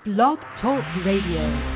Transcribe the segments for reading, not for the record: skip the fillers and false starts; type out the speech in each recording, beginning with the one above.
Blog Talk Radio.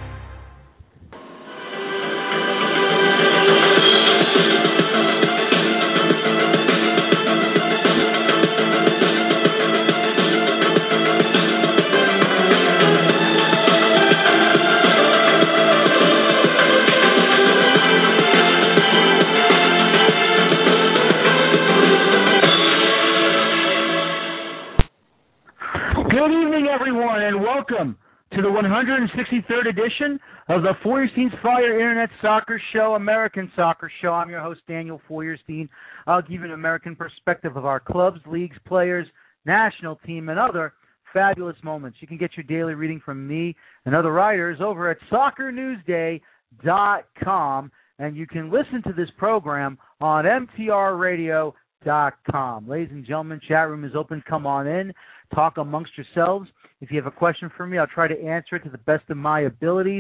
Welcome to the 163rd edition of the Feuerstein's Fire Internet Soccer Show, American Soccer Show. I'm your host, Daniel Feuerstein. I'll give you an American perspective of our clubs, leagues, players, national team, and other fabulous moments. You can get your daily reading from me and other writers over at soccernewsday.com, and you can listen to this program on mtrradio.com. Ladies and gentlemen, chat room is open. Come on in. Talk amongst yourselves. If you have a question for me, I'll try to answer it to the best of my abilities.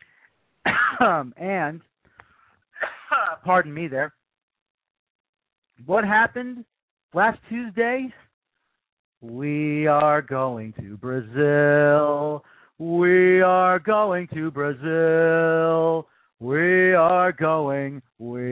And, pardon me there, what happened last Tuesday? We are going to Brazil. We are going to Brazil. We are going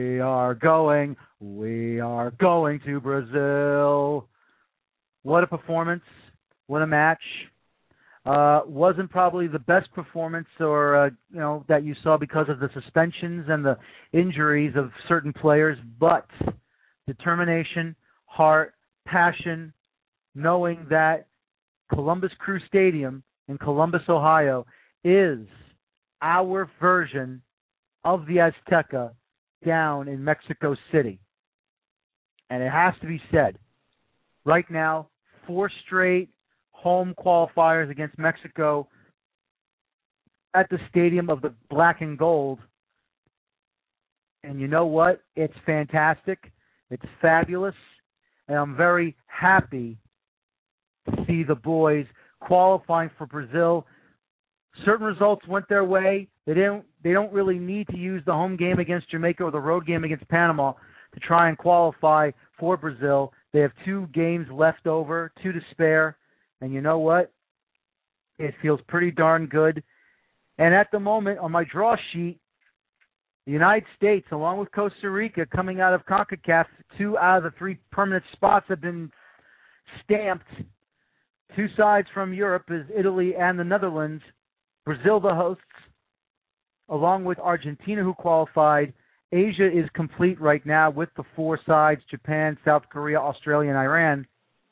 to Brazil. What a performance. What a match. Wasn't probably the best performance or, that you saw because of the suspensions and the injuries of certain players, but determination, heart, passion, knowing that Columbus Crew Stadium in Columbus, Ohio is our version of the Azteca down in Mexico City. And it has to be said, right now, 4 straight home qualifiers against Mexico at the Stadium of the Black and Gold. And you know what? It's fantastic. It's fabulous. And I'm very happy to see the boys qualifying for Brazil. Certain results went their way. They don't really need to use the home game against Jamaica or the road game against Panama to try and qualify for Brazil. They have 2 games left over, 2 to spare. And you know what? It feels pretty darn good. And at the moment, on my draw sheet, the United States, along with Costa Rica, coming out of CONCACAF, 2 out of the 3 permanent spots have been stamped. 2 sides from Europe is Italy and the Netherlands. Brazil, the hosts, along with Argentina, who qualified. Asia is complete right now with the 4 sides, Japan, South Korea, Australia, and Iran.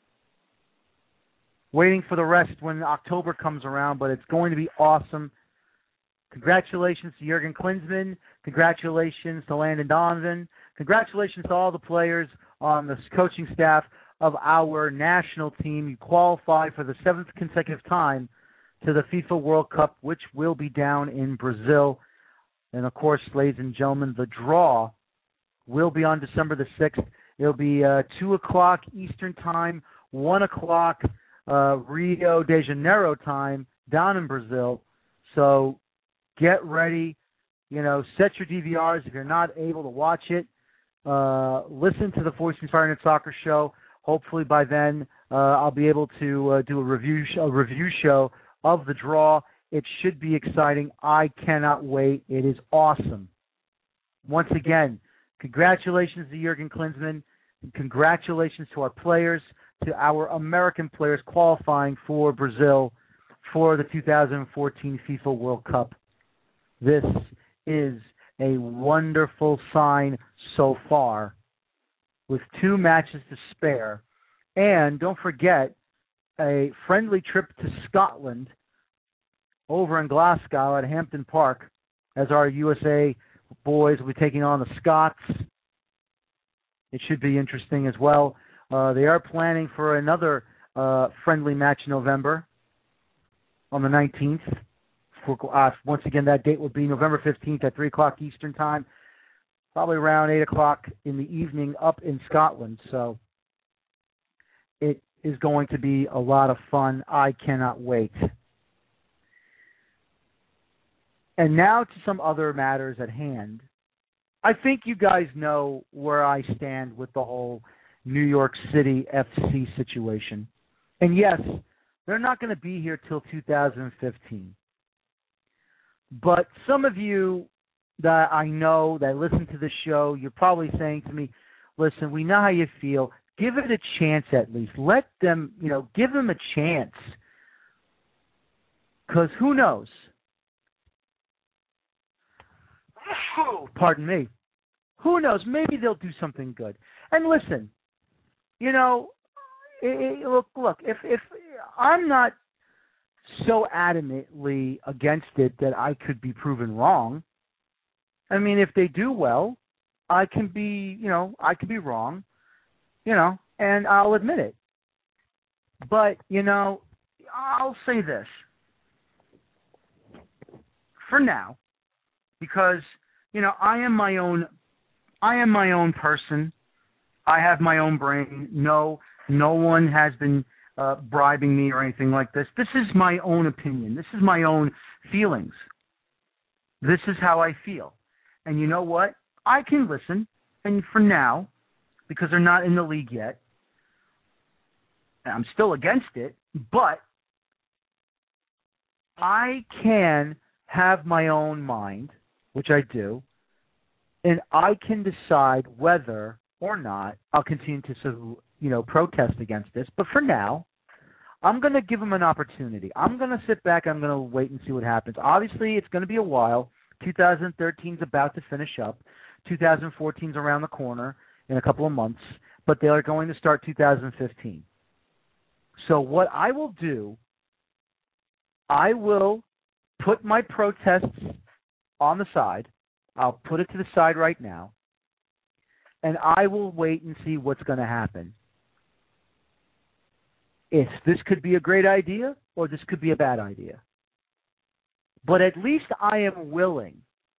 Waiting for the rest when October comes around, but it's going to be awesome. Congratulations to Jurgen Klinsmann. Congratulations to Landon Donovan. Congratulations to all the players on the coaching staff of our national team. You qualify for the 7th consecutive time to the FIFA World Cup, which will be down in Brazil. And, of course, ladies and gentlemen, the draw will be on December the 6th. It'll be 2 o'clock Eastern Time, 1 o'clock Rio de Janeiro time down in Brazil. So get ready, set your DVRs if you're not able to watch it. Listen to the Feuerstein's Fire Internet Soccer Show. Hopefully by then I'll be able to do a review show of the draw. It should be exciting. I cannot wait. It is awesome. Once again, congratulations to Jurgen Klinsmann. And congratulations to our players, to our American players qualifying for Brazil for the 2014 FIFA World Cup. This is a wonderful sign so far, with 2 matches to spare. And don't forget, a friendly trip to Scotland over in Glasgow at Hampton Park, as our USA boys will be taking on the Scots. It should be interesting as well. They are planning for another friendly match in November on the 19th. Once again, that date will be November 15th at 3 o'clock Eastern Time, probably around 8 o'clock in the evening up in Scotland. So it is going to be a lot of fun. I cannot wait. And now to some other matters at hand. I think you guys know where I stand with the whole New York City FC situation. And yes, They're not going to be here till 2015. But some of you that I know that listen to the show, you're probably saying to me, listen, we know how you feel. Give it a chance at least. Let them, give them a chance. Because who knows? Pardon me. Who knows? Maybe they'll do something good. And listen, look, if I'm not so adamantly against it that I could be proven wrong. I mean, if they do well, I can be wrong, and I'll admit it. But, I'll say this. For now, because, I am my own person. I have my own brain. No one has been bribing me or anything like this. This is my own opinion. This is my own feelings. This is how I feel. And you know what? I can listen. And for now, because they're not in the league yet, and I'm still against it, but I can have my own mind, which I do, and I can decide whether or not I'll continue to, protest against this. But for now, I'm going to give them an opportunity. I'm going to sit back. I'm going to wait and see what happens. Obviously, it's going to be a while. 2013 is about to finish up. 2014 is around the corner in a couple of months, but they are going to start 2015. So what I will do, I will put my protests on the side. I'll put it to the side right now, and I will wait and see what's going to happen. If this could be a great idea or this could be a bad idea. But at least I am willing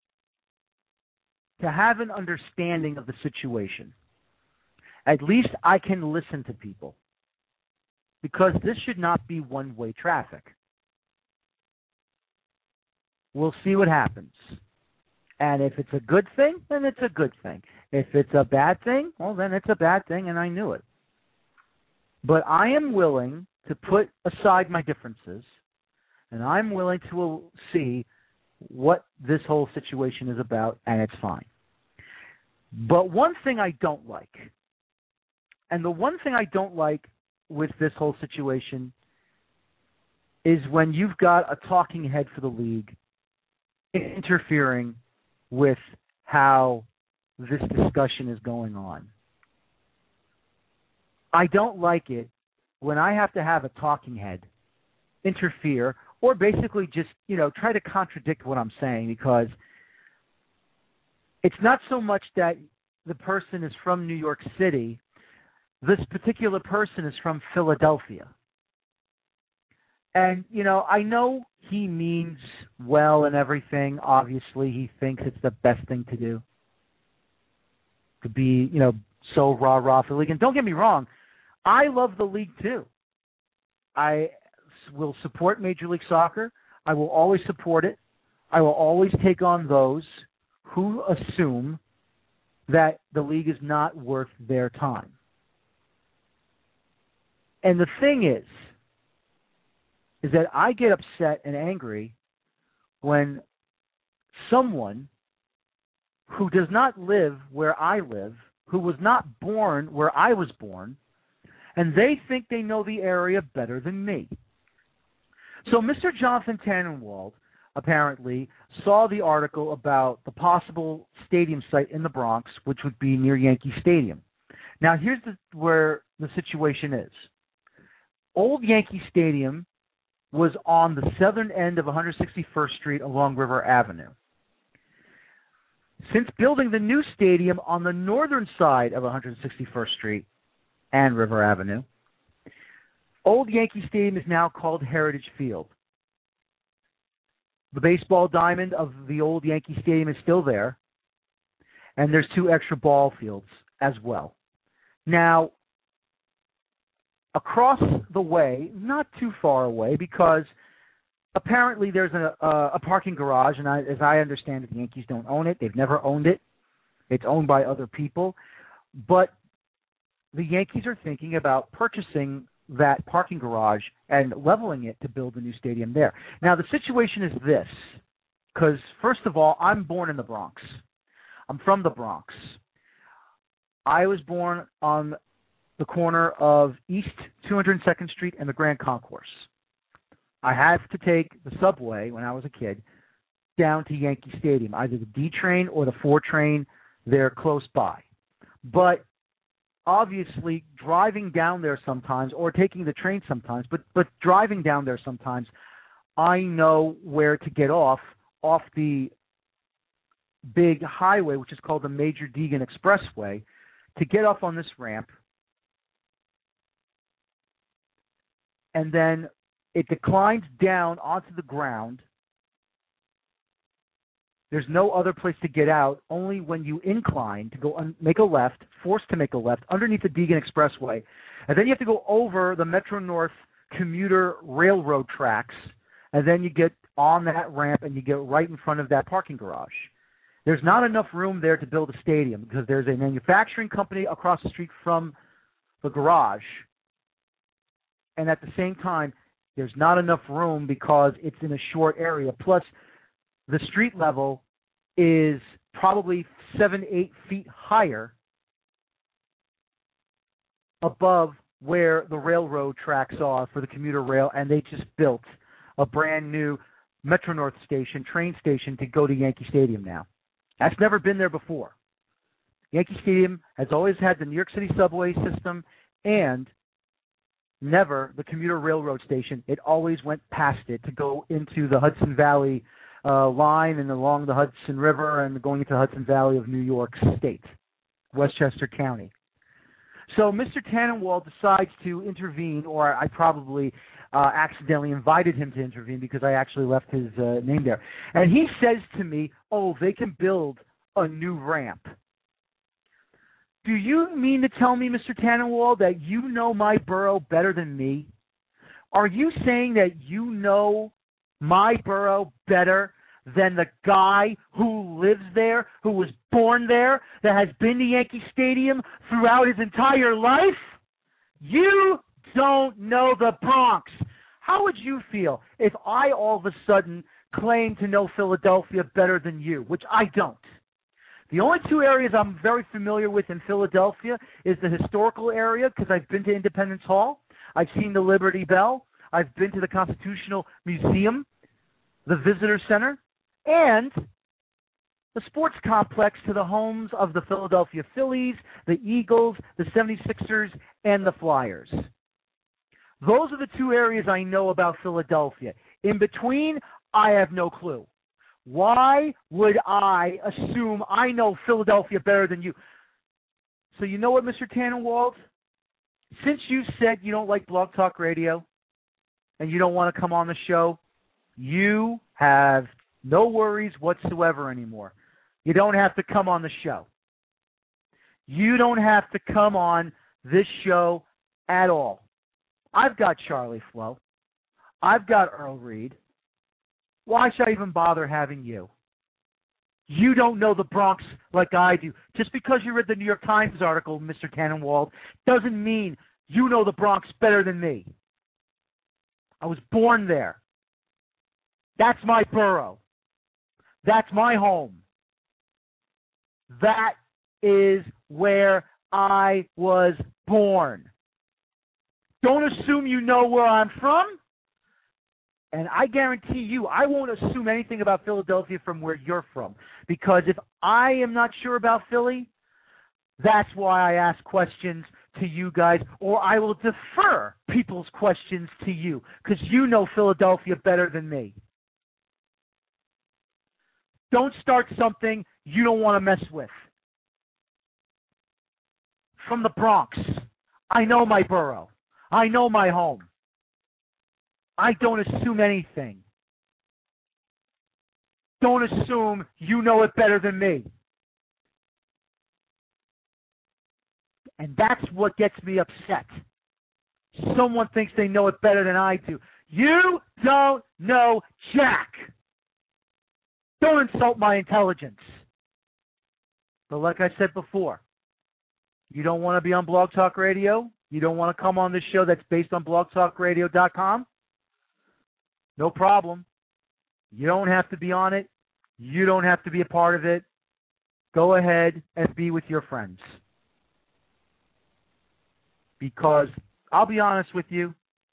to have an understanding of the situation. At least I can listen to people. Because this should not be one-way traffic. We'll see what happens. And if it's a good thing, then it's a good thing. If it's a bad thing, well, then it's a bad thing, and I knew it. But I am willing to put aside my differences, and I'm willing to see what this whole situation is about, and it's fine. But one thing I don't like, and the one thing I don't like with this whole situation is when you've got a talking head for the league interfering with how this discussion is going on. I don't like it when I have to have a talking head interfere or basically just, try to contradict what I'm saying, because it's not so much that the person is from New York City. This particular person is from Philadelphia. And, I know he means well and everything. Obviously, he thinks it's the best thing to do. To be, so rah-rah for the league. And don't get me wrong, I love the league too. I will support Major League Soccer. I will always support it. I will always take on those who assume that the league is not worth their time. And the thing is that I get upset and angry when someone who does not live where I live, who was not born where I was born, and they think they know the area better than me. So Mr. Jonathan Tannenwald apparently saw the article about the possible stadium site in the Bronx, which would be near Yankee Stadium. Now, here's where the situation is. Old Yankee Stadium was on the southern end of 161st Street along River Avenue. Since building the new stadium on the northern side of 161st Street and River Avenue, Old Yankee Stadium is now called Heritage Field. The baseball diamond of the old Yankee Stadium is still there, and there's 2 extra ball fields as well. Now, across the way, not too far away, because apparently there's a parking garage, and as I understand it, the Yankees don't own it. They've never owned it. It's owned by other people. But the Yankees are thinking about purchasing that parking garage and leveling it to build a new stadium there. Now, the situation is this, because first of all, I'm born in the Bronx. I'm from the Bronx. I was born on the corner of East 202nd Street and the Grand Concourse. I had to take the subway when I was a kid down to Yankee Stadium, either the D train or the 4 train. They're close by. But obviously driving down there sometimes, or taking the train sometimes, but driving down there sometimes, I know where to get off the big highway, which is called the Major Deegan Expressway, to get off on this ramp. And then it declines down onto the ground. There's no other place to get out, only when you incline to go make a left, forced to make a left, underneath the Deegan Expressway. And then you have to go over the Metro-North commuter railroad tracks, and then you get on that ramp and you get right in front of that parking garage. There's not enough room there to build a stadium because there's a manufacturing company across the street from the garage. And at the same time, there's not enough room because it's in a short area. Plus, the street level is probably 7-8 feet higher above where the railroad tracks are for the commuter rail, and they just built a brand new Metro-North station, train station, to go to Yankee Stadium now. That's never been there before. Yankee Stadium has always had the New York City subway system and never the commuter railroad station. It always went past it to go into the Hudson Valley line and along the Hudson River and going into the Hudson Valley of New York State, Westchester County. So Mr. Tannenwald decides to intervene, or I probably accidentally invited him to intervene because I actually left his name there. And he says to me, oh, they can build a new ramp. Do you mean to tell me, Mr. Tannenwald, that you know my borough better than me? Are you saying that you know my borough better than the guy who lives there, who was born there, that has been to Yankee Stadium throughout his entire life? You don't know the Bronx. How would you feel if I all of a sudden claim to know Philadelphia better than you, which I don't? The only 2 areas I'm very familiar with in Philadelphia is the historical area, because I've been to Independence Hall, I've seen the Liberty Bell, I've been to the Constitutional Museum, the Visitor Center, and the sports complex to the homes of the Philadelphia Phillies, the Eagles, the 76ers, and the Flyers. Those are the 2 areas I know about Philadelphia. In between, I have no clue. Why would I assume I know Philadelphia better than you? So you know what, Mr. Tannenwald? Since you said you don't like Blog Talk Radio and you don't want to come on the show, you have no worries whatsoever anymore. You don't have to come on the show. You don't have to come on this show at all. I've got Charlie Flo. I've got Earl Reed. Why should I even bother having you? You don't know the Bronx like I do. Just because you read the New York Times article, Mr. Tannenwald, doesn't mean you know the Bronx better than me. I was born there. That's my borough. That's my home. That is where I was born. Don't assume you know where I'm from. And I guarantee you, I won't assume anything about Philadelphia from where you're from. Because if I am not sure about Philly, that's why I ask questions to you guys, or I will defer people's questions to you, because you know Philadelphia better than me. Don't start something you don't want to mess with. From the Bronx, I know my borough. I know my home. I don't assume anything. Don't assume you know it better than me. And that's what gets me upset. Someone thinks they know it better than I do. You don't know jack. Don't insult my intelligence. But like I said before, you don't want to be on Blog Talk Radio? You don't want to come on this show that's based on blogtalkradio.com? No problem. You don't have to be on it. You don't have to be a part of it. Go ahead and be with your friends. Because I'll be honest with you,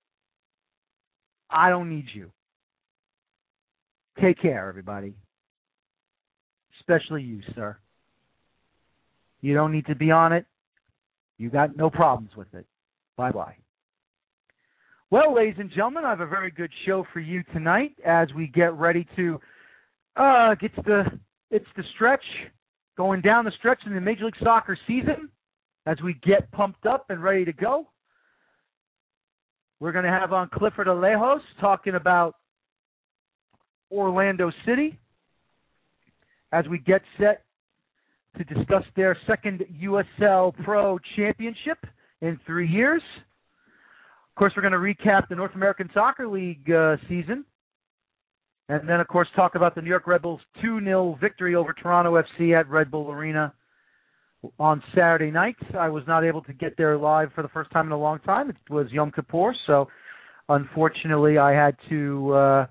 I don't need you. Take care, everybody. Especially you, sir. You don't need to be on it. You got no problems with it. Bye-bye. Well, ladies and gentlemen, I have a very good show for you tonight as we get ready to it's the stretch, going down the stretch in the Major League Soccer season as we get pumped up and ready to go. We're going to have on Clifford Alejos talking about Orlando City as we get set to discuss their second USL Pro Championship in 3 years. Of course, we're going to recap the North American Soccer League season. And then, of course, talk about the New York Red Bulls' 2-0 victory over Toronto FC at Red Bull Arena on Saturday night. I was not able to get there live for the first time in a long time. It was Yom Kippur, so unfortunately I had to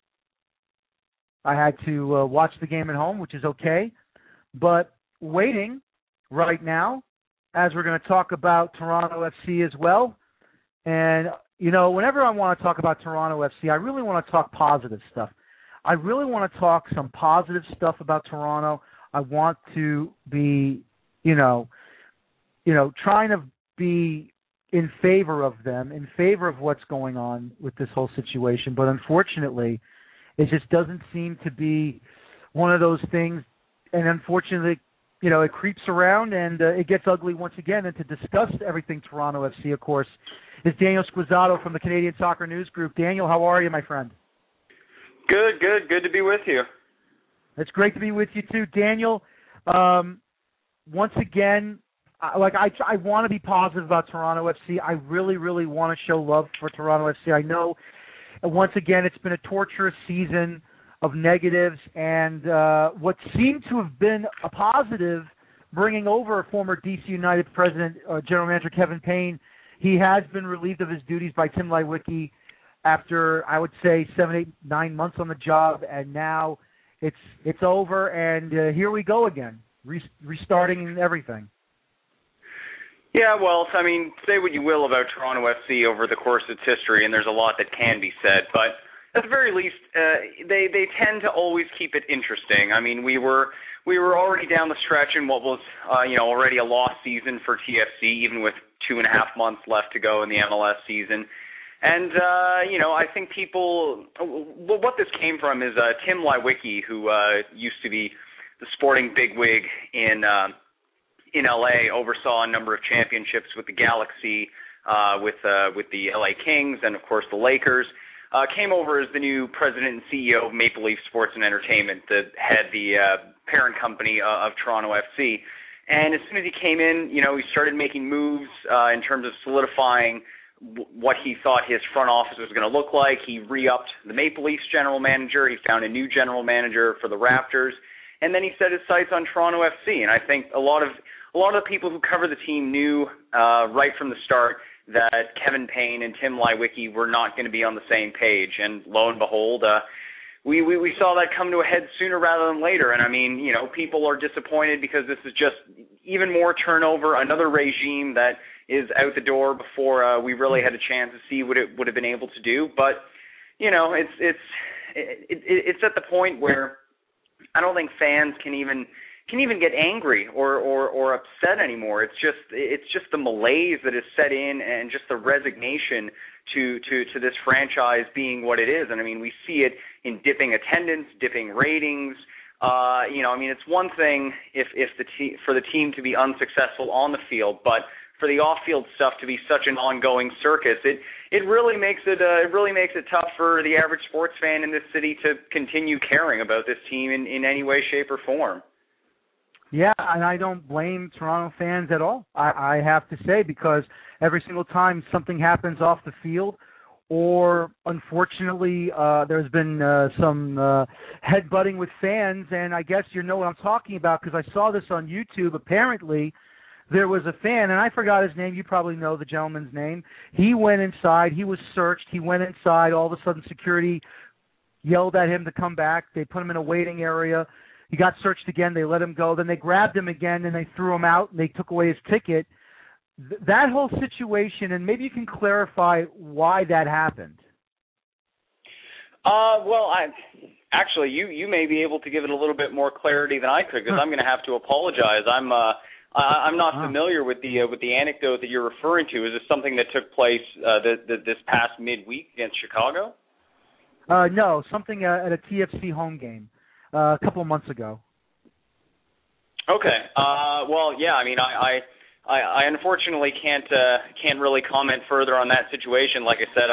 watch the game at home, which is okay. But waiting right now, as we're going to talk about Toronto FC as well. And, you know, whenever I want to talk about Toronto FC, I really want to talk positive stuff. I really want to talk some positive stuff about Toronto. I want to be, trying to be in favor of them, in favor of what's going on with this whole situation. But unfortunately, it just doesn't seem to be one of those things. And unfortunately, it creeps around and it gets ugly once again. And to discuss everything Toronto FC, of course, is Daniel Squizzato from the Canadian Soccer News Group. Daniel, how are you, my friend? Good to be with you. It's great to be with you too, Daniel. Once again, I want to be positive about Toronto FC. I really, really want to show love for Toronto FC. I know, once again, it's been a torturous season of negatives, and what seemed to have been a positive, bringing over former DC United president, general manager Kevin Payne. He has been relieved of his duties by Tim Leiweke after, I would say, 7, 8, 9 months on the job, and now it's over, and here we go again, restarting everything. Yeah, well, I mean, say what you will about Toronto FC over the course of its history, and there's a lot that can be said, but at the very least, they tend to always keep it interesting. I mean, we were already down the stretch in what was already a lost season for TFC, even with 2.5 months left to go in the MLS season. And I think what this came from is Tim Leiweke, who used to be the sporting bigwig in LA, oversaw a number of championships with the Galaxy, with the LA Kings, and of course the Lakers. Came over as the new president and CEO of Maple Leaf Sports and Entertainment, that had the parent company of Toronto FC. And as soon as he came in, he started making moves in terms of solidifying what he thought his front office was going to look like. He re-upped the Maple Leafs general manager. He found a new general manager for the Raptors. And then he set his sights on Toronto FC. And I think a lot of the people who cover the team knew right from the start that Kevin Payne and Tim Leiweke were not going to be on the same page. And lo and behold, we saw that come to a head sooner rather than later. And I mean, people are disappointed because this is just even more turnover, another regime that is out the door before we really had a chance to see what it would have been able to do. But it's at the point where I don't think fans can even get angry or upset anymore. It's just the malaise that is set in, and just the resignation to this franchise being what it is. And I mean, we see it in dipping attendance, dipping ratings. I mean, it's one thing if for the team to be unsuccessful on the field, but for the off-field stuff to be such an ongoing circus, it really makes it tough for the average sports fan in this city to continue caring about this team in any way, shape, or form. Yeah, and I don't blame Toronto fans at all, I have to say, because every single time something happens off the field, or unfortunately there's been some headbutting with fans, and I guess you know what I'm talking about because I saw this on YouTube. Apparently, there was a fan, and I forgot his name. You probably know the gentleman's name. He went inside. He was searched. He went inside. All of a sudden, security yelled at him to come back. They put him in a waiting area. He got searched again. They let him go. Then they grabbed him again, and they threw him out, and they took away his ticket. That whole situation, and maybe you can clarify why that happened. Well, actually, you may be able to give it a little bit more clarity than I could, because I'm going to have to apologize. I'm not familiar with the anecdote that you're referring to. Is this something that took place this past midweek against Chicago? No, something at a TFC home game a couple of months ago. Okay. Well, yeah. I mean, I unfortunately can't really comment further on that situation. Like I said,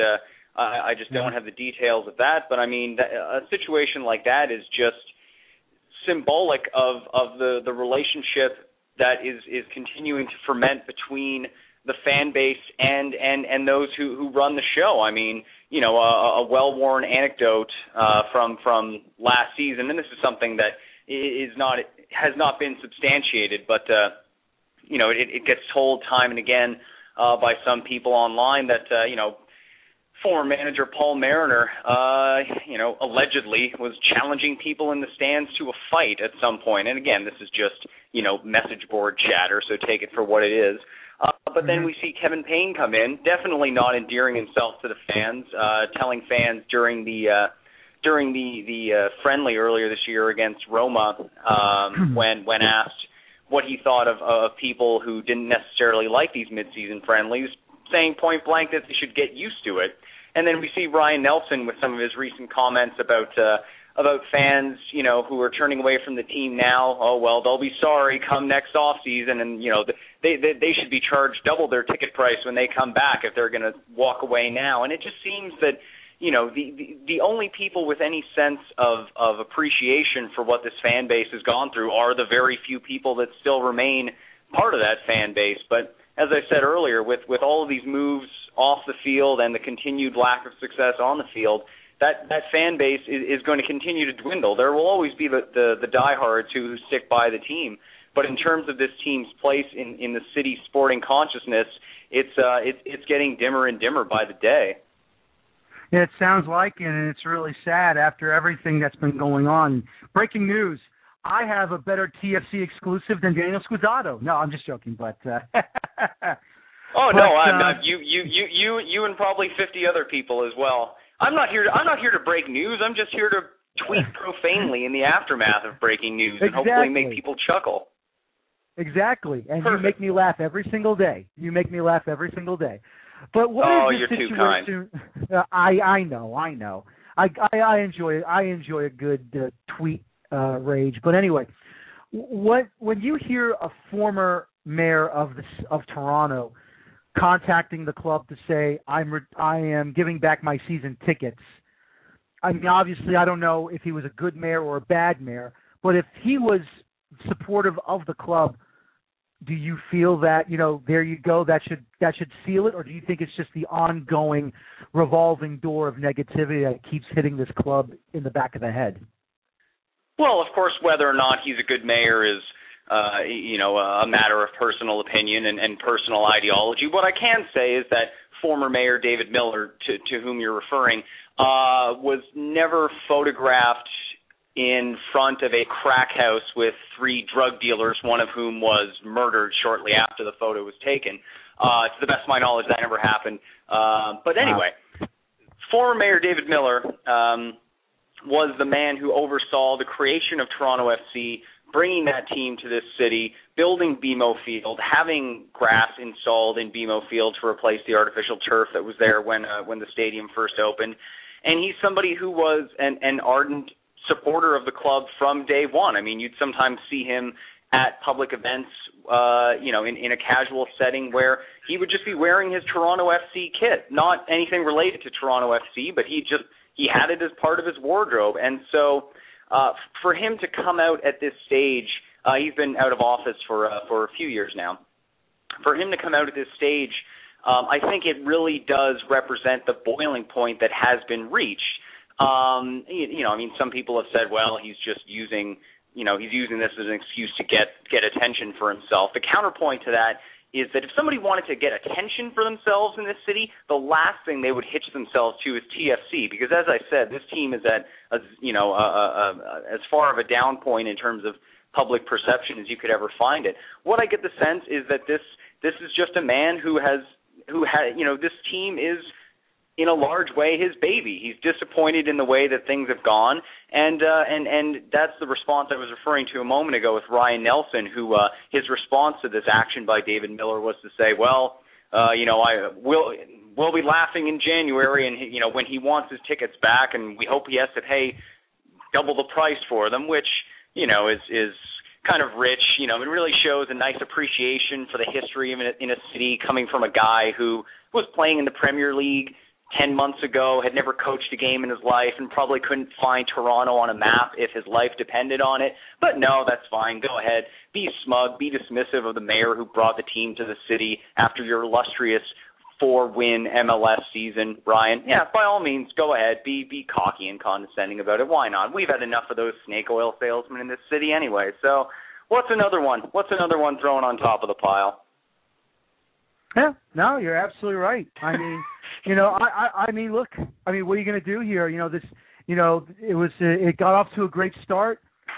I just don't have the details of that. But I mean, a situation like that is just symbolic of the relationship that is continuing to ferment between the fan base and those who run the show. I mean, you know, a well-worn anecdote from last season, and this is something that has not been substantiated, but you know, it gets told time and again by some people online that you know, former manager Paul Mariner, you know, allegedly was challenging people in the stands to a fight at some point. And again, this is just, you know, message board chatter, so take it for what it is. But then we see Kevin Payne come in, definitely not endearing himself to the fans, telling fans during the friendly earlier this year against Roma, when asked what he thought of people who didn't necessarily like these midseason friendlies, saying point blank that they should get used to it. And then we see Ryan Nelson with some of his recent comments about fans, you know, who are turning away from the team now. Oh, well, they'll be sorry come next off season, and you know, they should be charged double their ticket price when they come back if they're going to walk away now. And it just seems that, you know, the only people with any sense of appreciation for what this fan base has gone through are the very few people that still remain part of that fan base. But as I said earlier, with all of these moves off the field and the continued lack of success on the field, that fan base is going to continue to dwindle. There will always be the diehards who stick by the team, but in terms of this team's place in the city's sporting consciousness, it's getting dimmer and dimmer by the day. Yeah, it sounds like it, and it's really sad after everything that's been going on. Breaking news. I have a better TFC exclusive than Daniel Scusato. No, I'm just joking, but oh no, I'm not. You and probably 50 other people as well. I'm not here to break news. I'm just here to tweet profanely in the aftermath of breaking news and hopefully make people chuckle. Exactly, and Perfect. You make me laugh every single day. But what is the you're situation? Too kind. I know. I enjoy a good tweet rage. But anyway, when you hear a former mayor of Toronto contacting the club to say I am giving back my season tickets, I mean, obviously I don't know if he was a good mayor or a bad mayor, but if he was supportive of the club, do you feel that, you know, there you go, that should seal it, or do you think it's just the ongoing revolving door of negativity that keeps hitting this club in the back of the head? Well, of course, whether or not he's a good mayor is, you know, a matter of personal opinion and personal ideology. What I can say is that former Mayor David Miller, to whom you're referring, was never photographed in front of a crack house with 3 drug dealers, one of whom was murdered shortly after the photo was taken. To the best of my knowledge, that never happened. But anyway, former Mayor David Miller was the man who oversaw the creation of Toronto FC, bringing that team to this city, building BMO Field, having grass installed in BMO Field to replace the artificial turf that was there when the stadium first opened. And he's somebody who was an ardent supporter of the club from day one. I mean, you'd sometimes see him at public events, you know, in a casual setting where he would just be wearing his Toronto FC kit, not anything related to Toronto FC, but he had it as part of his wardrobe. And so for him to come out at this stage, he's been out of office for a few years now. For him to come out at this stage, I think it really does represent the boiling point that has been reached. You know, I mean, some people have said, well, he's just using he's using this as an excuse to get attention for himself. The counterpoint to that is that if somebody wanted to get attention for themselves in this city, the last thing they would hitch themselves to is TFC, because as I said, this team is at as far of a down point in terms of public perception as you could ever find it. What I get the sense is that this is just a man who has this team is in a large way his baby. He's disappointed in the way that things have gone, and that's the response I was referring to a moment ago with Ryan Nelson, who his response to this action by David Miller was to say, well, we'll be laughing in January, and when he wants his tickets back, and we hope he has to pay double the price for them, which is kind of rich. It really shows a nice appreciation for the history in a city coming from a guy who was playing in the Premier League 10 months ago, had never coached a game in his life, and probably couldn't find Toronto on a map if his life depended on it. But no, that's fine. Go ahead. Be smug. Be dismissive of the mayor who brought the team to the city after your illustrious 4-win MLS season, Ryan. Yeah, by all means, go ahead. Be cocky and condescending about it. Why not? We've had enough of those snake oil salesmen in this city anyway. So what's another one? What's another one thrown on top of the pile? Yeah, no, you're absolutely right. I mean, look, what are you going to do here? It got off to a great start.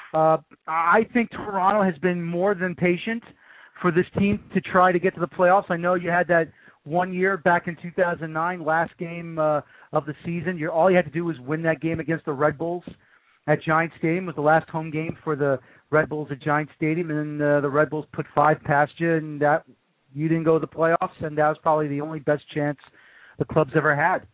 I think Toronto has been more than patient for this team to try to get to the playoffs. I know you had that 1 year back in 2009, last game of the season. All you had to do was win that game against the Red Bulls at Giant Stadium. It was the last home game for the Red Bulls at Giant Stadium, and then the Red Bulls put 5 past you, and that you didn't go to the playoffs, and that was probably the only best chance the club's ever had.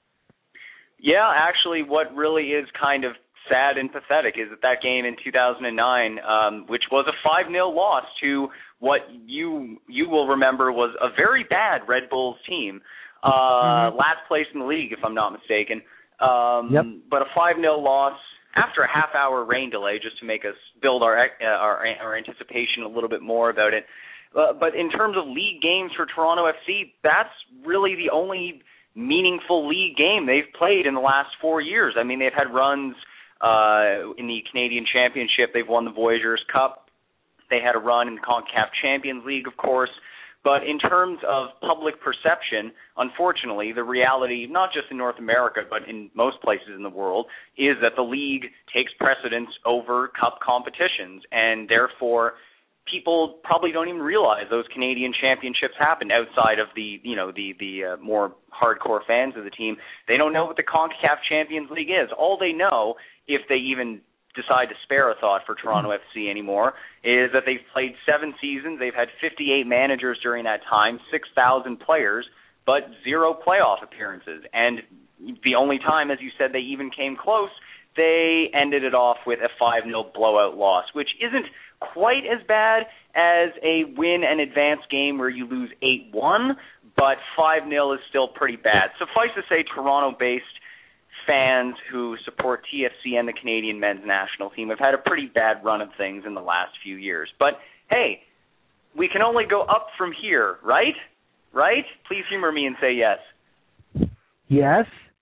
Yeah, actually, what really is kind of sad and pathetic is that game in 2009, which was a 5-0 loss to what you will remember was a very bad Red Bulls team, last place in the league, if I'm not mistaken. Yep. But a 5-0 loss after a half-hour rain delay, just to make us build our anticipation a little bit more about it. But in terms of league games for Toronto FC, that's really the only meaningful league game they've played in the last 4 years. I mean, they've had runs in the Canadian Championship. They've won the Voyageurs Cup. They had a run in the CONCACAF Champions League, of course. But in terms of public perception, unfortunately, the reality, not just in North America, but in most places in the world, is that the league takes precedence over cup competitions, and therefore people probably don't even realize those Canadian championships happened outside of the more hardcore fans of the team. They don't know what the CONCACAF Champions League is. All they know, if they even decide to spare a thought for Toronto FC anymore, is that they've played 7 seasons. They've had 58 managers during that time, 6,000 players, but 0 playoff appearances. And the only time, as you said, they even came close, they ended it off with a 5-0 blowout loss, which isn't quite as bad as a win and advance game where you lose 8-1, but 5-0 is still pretty bad. Suffice to say, Toronto-based fans who support TFC and the Canadian men's national team have had a pretty bad run of things in the last few years. But, hey, we can only go up from here, right? Right? Please humor me and say yes. Yes.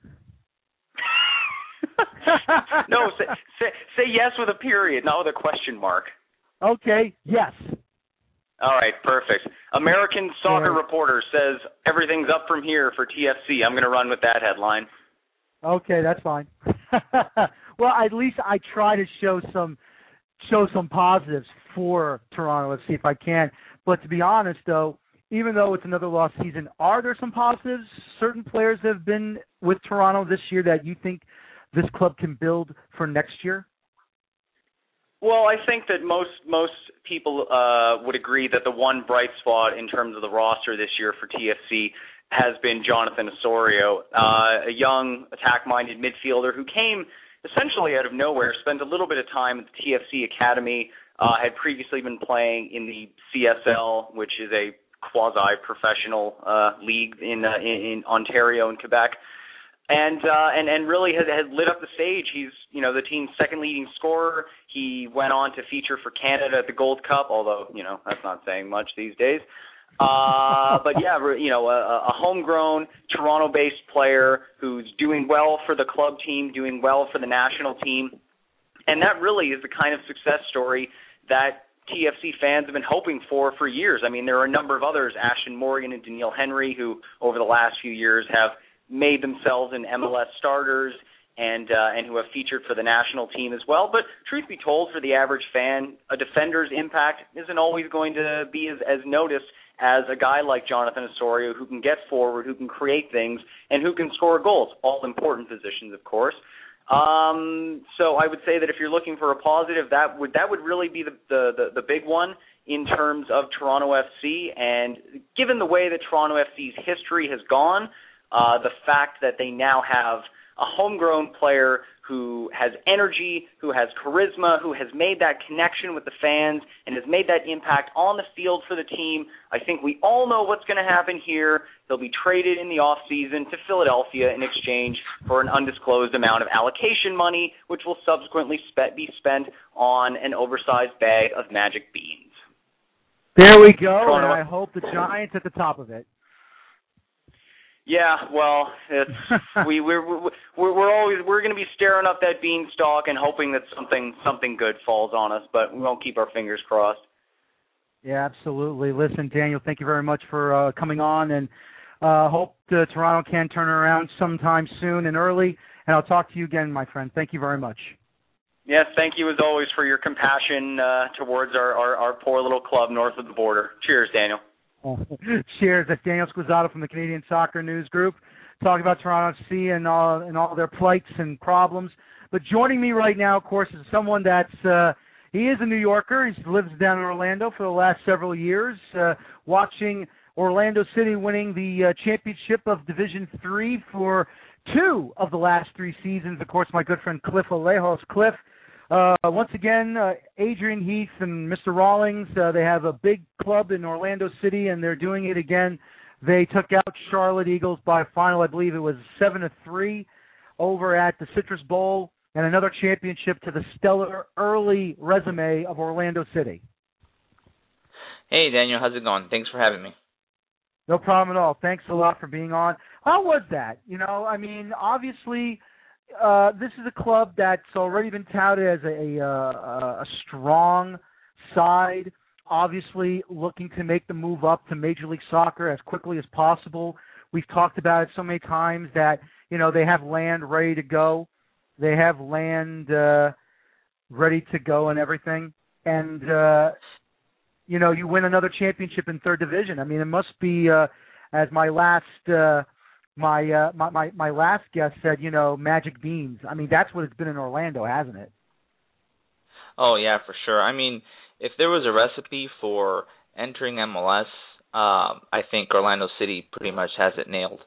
No, say yes with a period, not with a question mark. Okay, yes. All right, perfect. American Soccer Reporter says everything's up from here for TFC. I'm going to run with that headline. Okay, that's fine. Well, at least I try to show some positives for Toronto FC if I can. But to be honest, though, even though it's another lost season, are there some positives? Certain players have been with Toronto this year that you think this club can build for next year? Well, I think that most people would agree that the one bright spot in terms of the roster this year for TFC has been Jonathan Osorio, a young attack-minded midfielder who came essentially out of nowhere, spent a little bit of time at the TFC Academy, had previously been playing in the CSL, which is a quasi-professional league in Ontario and Quebec. And really has lit up the stage. He's, the team's second leading scorer. He went on to feature for Canada at the Gold Cup, although, that's not saying much these days. But yeah, a homegrown Toronto-based player who's doing well for the club team, doing well for the national team. And that really is the kind of success story that TFC fans have been hoping for years. I mean, there are a number of others, Ashton Morgan and Daniil Henry, who over the last few years have made themselves in MLS starters and who have featured for the national team as well. But truth be told, for the average fan, a defender's impact isn't always going to be as noticed as a guy like Jonathan Osorio, who can get forward, who can create things, and who can score goals. All important positions, of course. So I would say that if you're looking for a positive, that would really be the big one in terms of Toronto FC. And given the way that Toronto FC's history has gone, the fact that they now have a homegrown player who has energy, who has charisma, who has made that connection with the fans and has made that impact on the field for the team, I think we all know what's going to happen here. They'll be traded in the offseason to Philadelphia in exchange for an undisclosed amount of allocation money, which will subsequently be spent on an oversized bag of magic beans. There we go, Toronto, and I hope the Giants at the top of it. Yeah, well, it's we're going to be staring up that beanstalk and hoping that something good falls on us, but we won't keep our fingers crossed. Yeah, absolutely. Listen, Daniel, thank you very much for coming on, and hope Toronto can turn around sometime soon and early. And I'll talk to you again, my friend. Thank you very much. Yes, thank you as always for your compassion towards our poor little club north of the border. Cheers, Daniel. Cheers. That's Daniel Squizzato from the Canadian Soccer News Group, talking about Toronto FC and all their plights and problems. But joining me right now, of course, is someone that's he is a New Yorker. He lives down in Orlando for the last several years, watching Orlando City winning the championship of Division III for 2 of the last 3 seasons. Of course, my good friend Cliff Alejos. Cliff, once again, Adrian Heath and Mr. Rawlings, they have a big club in Orlando City, and they're doing it again. They took out Charlotte Eagles by a final, I believe it was 7-3, over at the Citrus Bowl, and another championship to the stellar early resume of Orlando City. Hey, Daniel, how's it going? Thanks for having me. No problem at all. Thanks a lot for being on. How was that? You know, I mean, obviously, this is a club that's already been touted as a strong side, obviously looking to make the move up to Major League Soccer as quickly as possible. We've talked about it so many times that, you know, they have land ready to go. They have land ready to go and everything. And, you know, you win another championship in third division. I mean, it must be, as my last my last guest said, you know, magic beans. I mean, that's what it's been in Orlando, hasn't it? Oh, yeah, for sure. I mean, if there was a recipe for entering MLS, I think Orlando City pretty much has it nailed.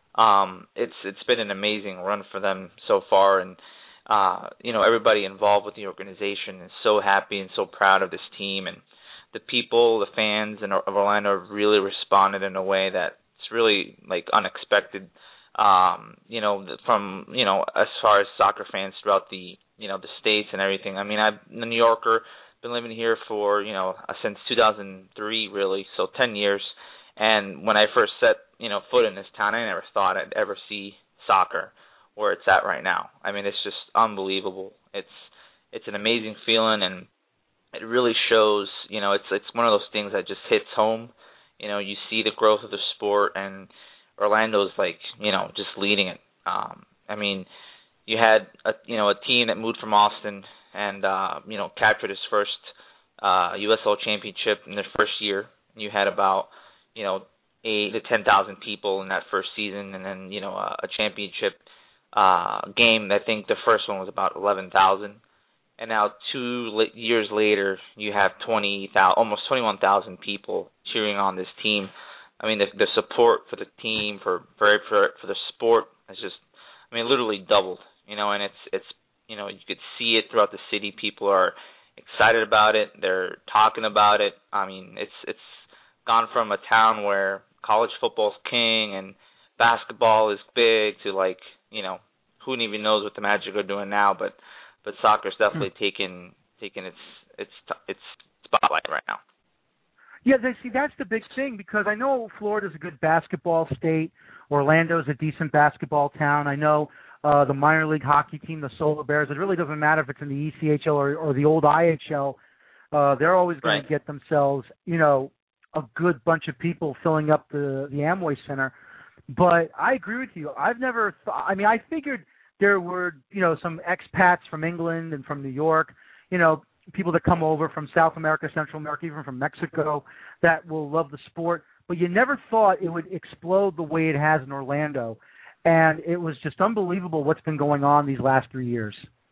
It's been an amazing run for them so far, and you know, everybody involved with the organization is so happy and so proud of this team, and the people, the fans of Orlando have really responded in a way that it's really like unexpected. You know, from, you know, as far as soccer fans throughout the, you know, the states and everything. I mean, I'm a New Yorker, been living here for, you know, since 2003 really, so 10 years. And when I first set, you know, foot in this town, I never thought I'd ever see soccer where it's at right now. I mean, it's just unbelievable. It's an amazing feeling, and it really shows, you know, it's one of those things that just hits home. You know, you see the growth of the sport, and Orlando's like, you know, just leading it. I mean, you had a team that moved from Austin and you know, captured his first USL championship in their first year. You had about, you know, 8,000 to 10,000 people in that first season, and then, you know, a championship game. I think the first one was about 11,000. And now 2 years later, you have almost 21,000 people cheering on this team. I mean, the support for the team, for the sport, is just, I mean, literally doubled. You know, and it's you know, you could see it throughout the city. People are excited about it. They're talking about it. I mean, it's gone from a town where college football's king and basketball is big to, like, you know, who even knows what the Magic are doing now, but soccer's definitely taking its spotlight right now. Yeah, see, that's the big thing, because I know Florida's a good basketball state. Orlando's a decent basketball town. I know the minor league hockey team, the Solar Bears. It really doesn't matter if it's in the ECHL or the old IHL. They're always going to get themselves, a good bunch of people filling up the Amway Center. But I agree with you. I've never thought, I figured there were, some expats from England and from New York, people that come over from South America, Central America, even from Mexico that will love the sport. But you never thought it would explode the way it has in Orlando. And it was just unbelievable what's been going on these last 3 years.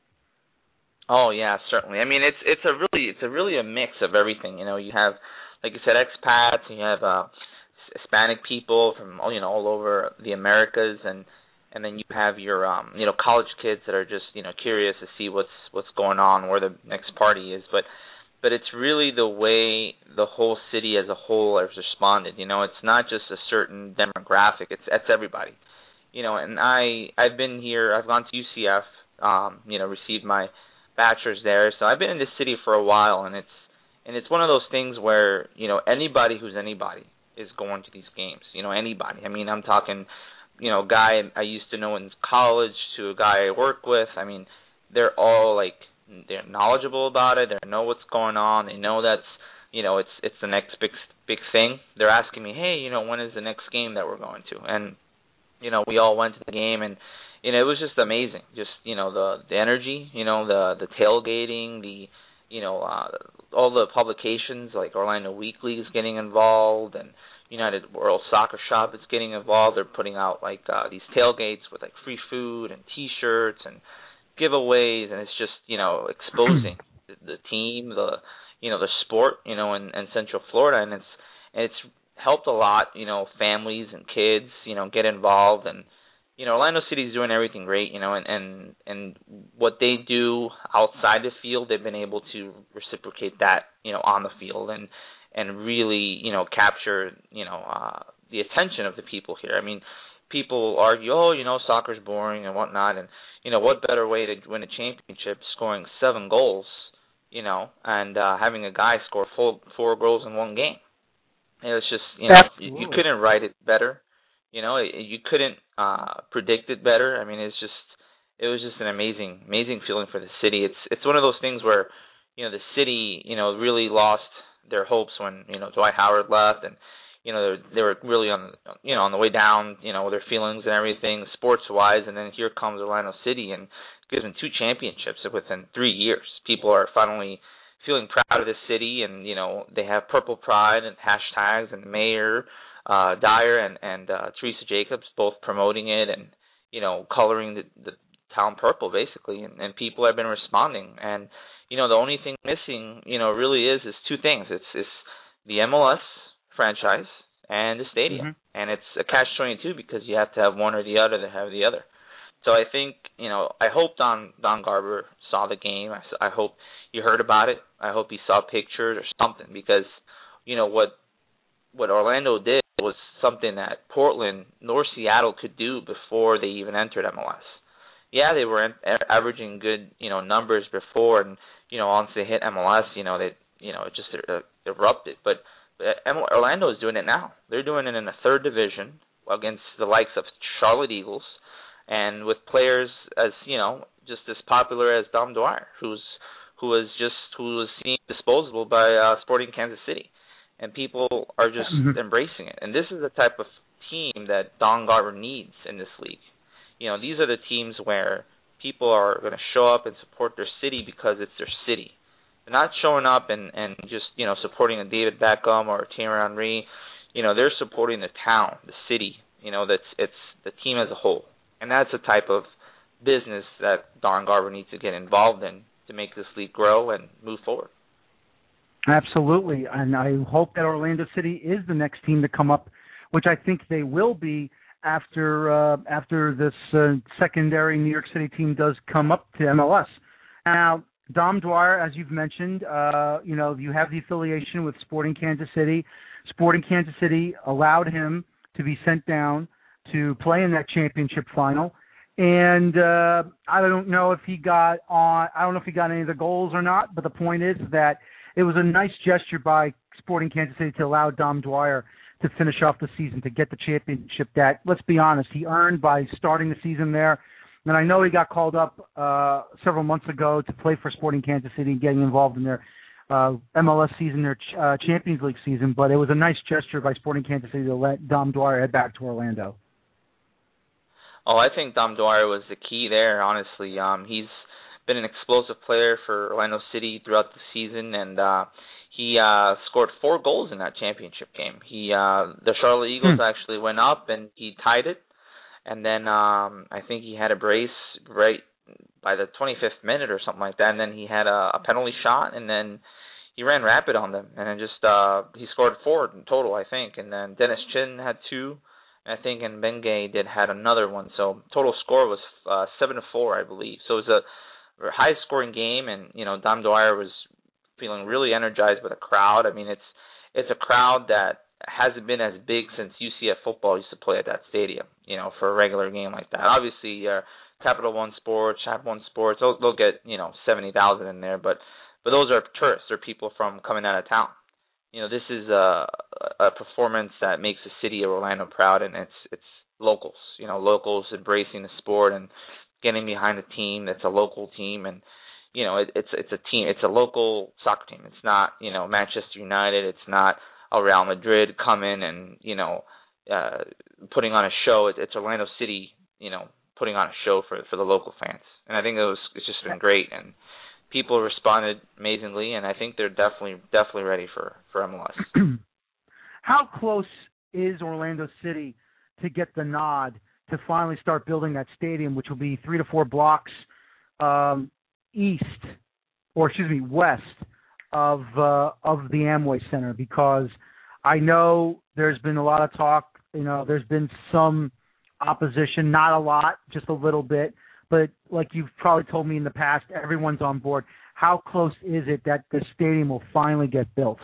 Oh yeah, certainly. It's really a mix of everything. You have, like you said, expats, and you have Hispanic people from all over the Americas, and then you have your college kids that are just curious to see what's going on, where the next party is. But it's really the way the whole city as a whole has responded. It's not just a certain demographic. It's everybody. And I've been here. I've gone to UCF. Received my bachelor's there. So I've been in this city for a while, and it's one of those things where anybody who's anybody is going to these games. Anybody. I'm talking, a guy I used to know in college to a guy I work with. They're all they're knowledgeable about it. They know what's going on. They know that's it's the next big thing. They're asking me, hey, when is the next game that we're going to? And we all went to the game, and it was just amazing. Just the energy, the tailgating, the all the publications like Orlando Weekly is getting involved, and United World Soccer Shop is getting involved. They're putting out these tailgates with free food and T-shirts and giveaways, and it's just exposing the team, the sport, in Central Florida, and it's helped a lot, families and kids, get involved, and Orlando City's doing everything great, and what they do outside the field, they've been able to reciprocate that, on the field, and really, capture, the attention of the people here. People argue, soccer's boring and whatnot, and what better way to win a championship scoring 7 goals, and having a guy score 4 goals in one game. It's just, you couldn't write it better. You couldn't predict it better. It was just an amazing feeling for the city. It's one of those things where, the city, really lost their hopes when, Dwight Howard left, and, they were really on the way down, with their feelings and everything, sports-wise, and then here comes Orlando City and gives them 2 championships within 3 years. People are finally feeling proud of the city, and, they have Purple Pride and hashtags, and the mayor, Dyer and Teresa Jacobs both promoting it and, coloring the town purple, basically, and people have been responding. And, the only thing missing, really is 2 things. It's the MLS franchise and the stadium. Mm-hmm. And it's a catch-22 because you have to have one or the other to have the other. So I think, I hope Don Garber saw the game. I hope he heard about it. I hope he saw pictures or something, because, what Orlando did was something that Portland nor Seattle could do before they even entered MLS. Yeah, they were averaging good, numbers before, and, once they hit MLS, it just erupted. But Orlando is doing it now. They're doing it in the 3rd division against the likes of Charlotte Eagles, and with players as, just as popular as Dom Dwyer, who was seen disposable by Sporting Kansas City. And people are just embracing it. And this is the type of team that Don Garber needs in this league. These are the teams where people are going to show up and support their city because it's their city. They're not showing up and just, supporting a David Beckham or a Thierry Henry. They're supporting the town, the city. It's the team as a whole. And that's the type of business that Don Garber needs to get involved in to make this league grow and move forward. Absolutely, and I hope that Orlando City is the next team to come up, which I think they will be after this secondary New York City team does come up to MLS. Now, Dom Dwyer, as you've mentioned, you have the affiliation with Sporting Kansas City. Sporting Kansas City allowed him to be sent down to play in that championship final. And I don't know if he got any of the goals or not, but the point is that it was a nice gesture by Sporting Kansas City to allow Dom Dwyer to finish off the season, to get the championship that, let's be honest, he earned by starting the season there. And I know he got called up several months ago to play for Sporting Kansas City, getting involved in their MLS season, their Champions League season. But it was a nice gesture by Sporting Kansas City to let Dom Dwyer head back to Orlando. Oh, I think Dom Dwyer was the key there, honestly. He's been an explosive player for Orlando City throughout the season, and he scored 4 goals in that championship game. The Charlotte Eagles actually went up, and he tied it. And then I think he had a brace right by the 25th minute or something like that. And then he had a penalty shot, and then he ran rapid on them. And then just he scored 4 in total, I think. And then Dennis Chin had 2. And I think Mbenge had another one. So total score was 7-4, I believe. So it was a high-scoring game, and Dom Dwyer was feeling really energized by the crowd. I mean, it's a crowd that hasn't been as big since UCF football used to play at that stadium, for a regular game like that. Obviously, Capital One Sports, Chap One Sports, they'll get, 70,000 in there, but those are tourists or people from coming out of town. This is a performance that makes the city of Orlando proud, and it's locals, locals embracing the sport and getting behind a team that's a local team, and it's a team, it's a local soccer team. It's not, Manchester United, it's not Real Madrid coming and putting on a show. It's Orlando City, putting on a show for the local fans, and I think it's just been great, and people responded amazingly, and I think they're definitely ready for MLS. How close is Orlando City to get the nod to finally start building that stadium, which will be 3 to 4 blocks west of the Amway Center? Because I know there's been a lot of talk, there's been some opposition, not a lot, just a little bit, but like you've probably told me in the past, everyone's on board. How close is it that the stadium will finally get built?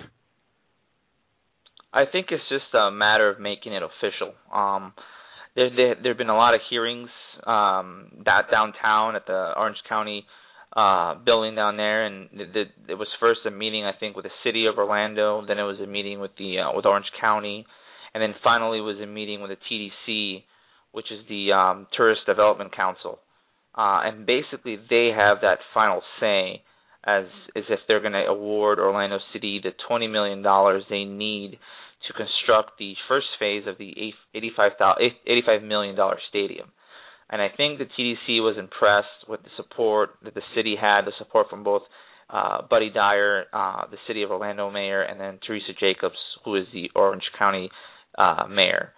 I think it's just a matter of making it official. There have been a lot of hearings downtown at the Orange County building down there, and it was first a meeting, I think, with the city of Orlando, then it was a meeting with with Orange County, and then finally it was a meeting with the TDC, which is the Tourist Development Council, and basically they have that final say as if they're going to award Orlando City the $20 million they need to construct the first phase of the $85 million stadium. And I think the TDC was impressed with the support that the city had, the support from both Buddy Dyer, the City of Orlando mayor, and then Teresa Jacobs, who is the Orange County mayor.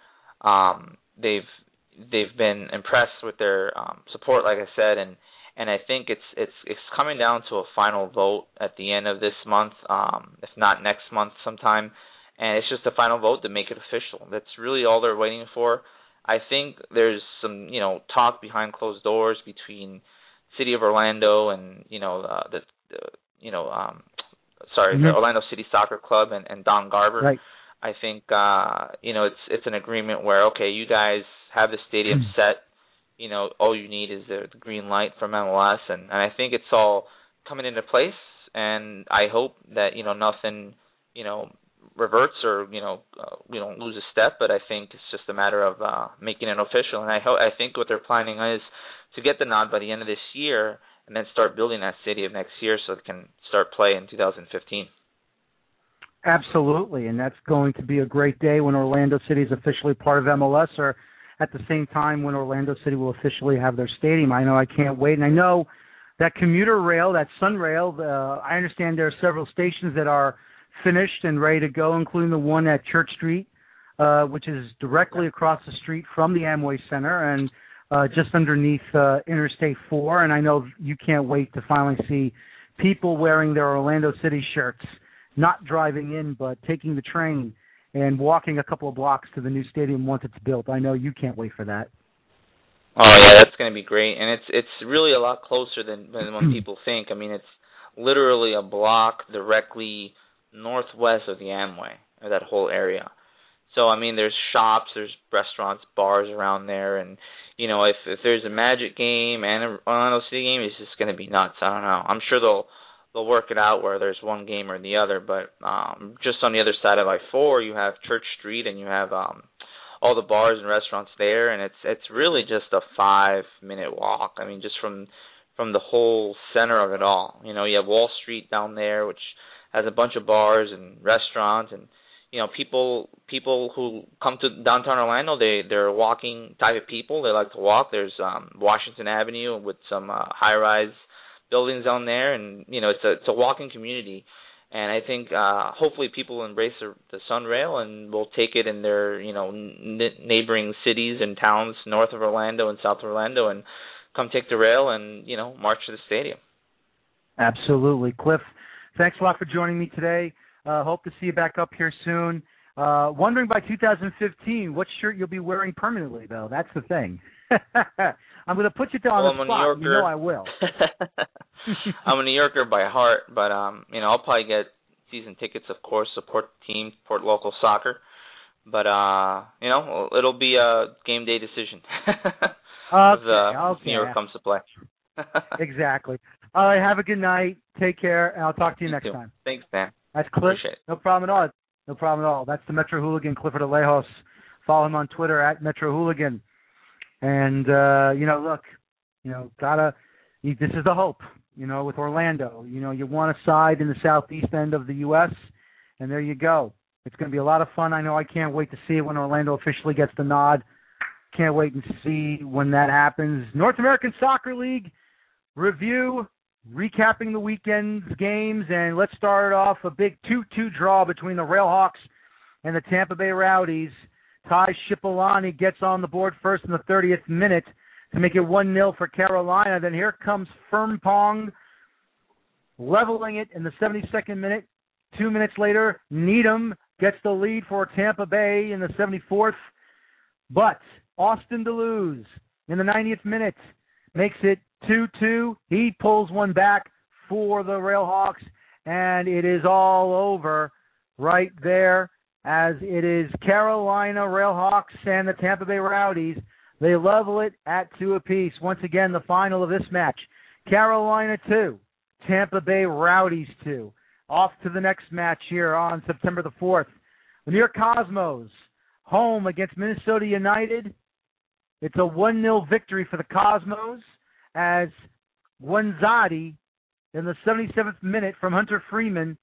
They've been impressed with their support, like I said, and I think it's coming down to a final vote at the end of this month, if not next month sometime, and it's just a final vote to make it official. That's really all they're waiting for. I think there's some, talk behind closed doors between City of Orlando and, the Orlando City Soccer Club and Don Garber. Right. I think, it's an agreement where, okay, you guys have the stadium set, all you need is the green light from MLS, and I think it's all coming into place, and I hope that, nothing, reverts or we don't lose a step, but I think it's just a matter of making it official, and I think what they're planning is to get the nod by the end of this year and then start building that stadium next year so it can start play in 2015. Absolutely, and that's going to be a great day when Orlando City is officially part of MLS, or at the same time when Orlando City will officially have their stadium. I know I can't wait, and I know that commuter rail, that Sunrail, I understand there are several stations that are finished and ready to go, including the one at Church Street, which is directly across the street from the Amway Center and just underneath Interstate 4. And I know you can't wait to finally see people wearing their Orlando City shirts, not driving in, but taking the train and walking a couple of blocks to the new stadium once it's built. I know you can't wait for that. Oh, yeah, that's going to be great. And it's really a lot closer than when people think. I mean, it's literally a block directly northwest of the Amway, or that whole area. So, I mean, there's shops, there's restaurants, bars around there, and, if there's a Magic game and an Orlando City game, it's just going to be nuts. I don't know. I'm sure they'll work it out where there's one game or the other, but just on the other side of I-4, you have Church Street and you have all the bars and restaurants there, and it's really just a 5-minute walk. I mean, just from the whole center of it all. You know, you have Wall Street down there, which has a bunch of bars and restaurants, and you know, people who come to downtown Orlando, they're walking type of people. They like to walk. There's Washington Avenue with some high-rise buildings down there, and you know, it's a walking community. And I think hopefully people embrace the Sunrail and will take it in their, you know, neighboring cities and towns north of Orlando and south of Orlando, and come take the rail and, you know, march to the stadium. Absolutely. Cliff, thanks a lot for joining me today. Hope to see you back up here soon. Wondering by 2015 what shirt you'll be wearing permanently, though. That's the thing. I'm going to put you on the spot. You know I will. I'm a New Yorker by heart, but you know, I'll probably get season tickets, of course, support the team, support local soccer. But you know, it'll be a game day decision. Okay. New York comes to play. Exactly. All right, have a good night. Take care, and I'll talk to you next time. Thanks, Dan. That's Cliff. Appreciate it. No problem at all. No problem at all. That's the Metro Hooligan, Clifford Alejos. Follow him on Twitter at Metro Hooligan. And, you know, look, you know, this is the hope, you know, with Orlando. You know, you want a side in the southeast end of the U.S., and there you go. It's going to be a lot of fun. I know I can't wait to see it when Orlando officially gets the nod. Can't wait and see when that happens. North American Soccer League review, recapping the weekend's games, and let's start off a big 2-2 draw between the Railhawks and the Tampa Bay Rowdies. Ty Shipolani gets on the board first in the 30th minute to make it 1-0 for Carolina. Then here comes Frimpong leveling it in the 72nd minute. 2 minutes later, Needham gets the lead for Tampa Bay in the 74th. But Austin Deleuze in the 90th minute makes it 2-2. He pulls one back for the Railhawks, and it is all over right there, as it is Carolina Railhawks and the Tampa Bay Rowdies. They level it at 2 apiece. Once again, the final of this match. Carolina 2, Tampa Bay Rowdies 2. Off to the next match here on September the 4th. The New York Cosmos, home against Minnesota United. It's a 1-0 victory for the Cosmos, as Guanzati in the 77th minute from Hunter Freeman,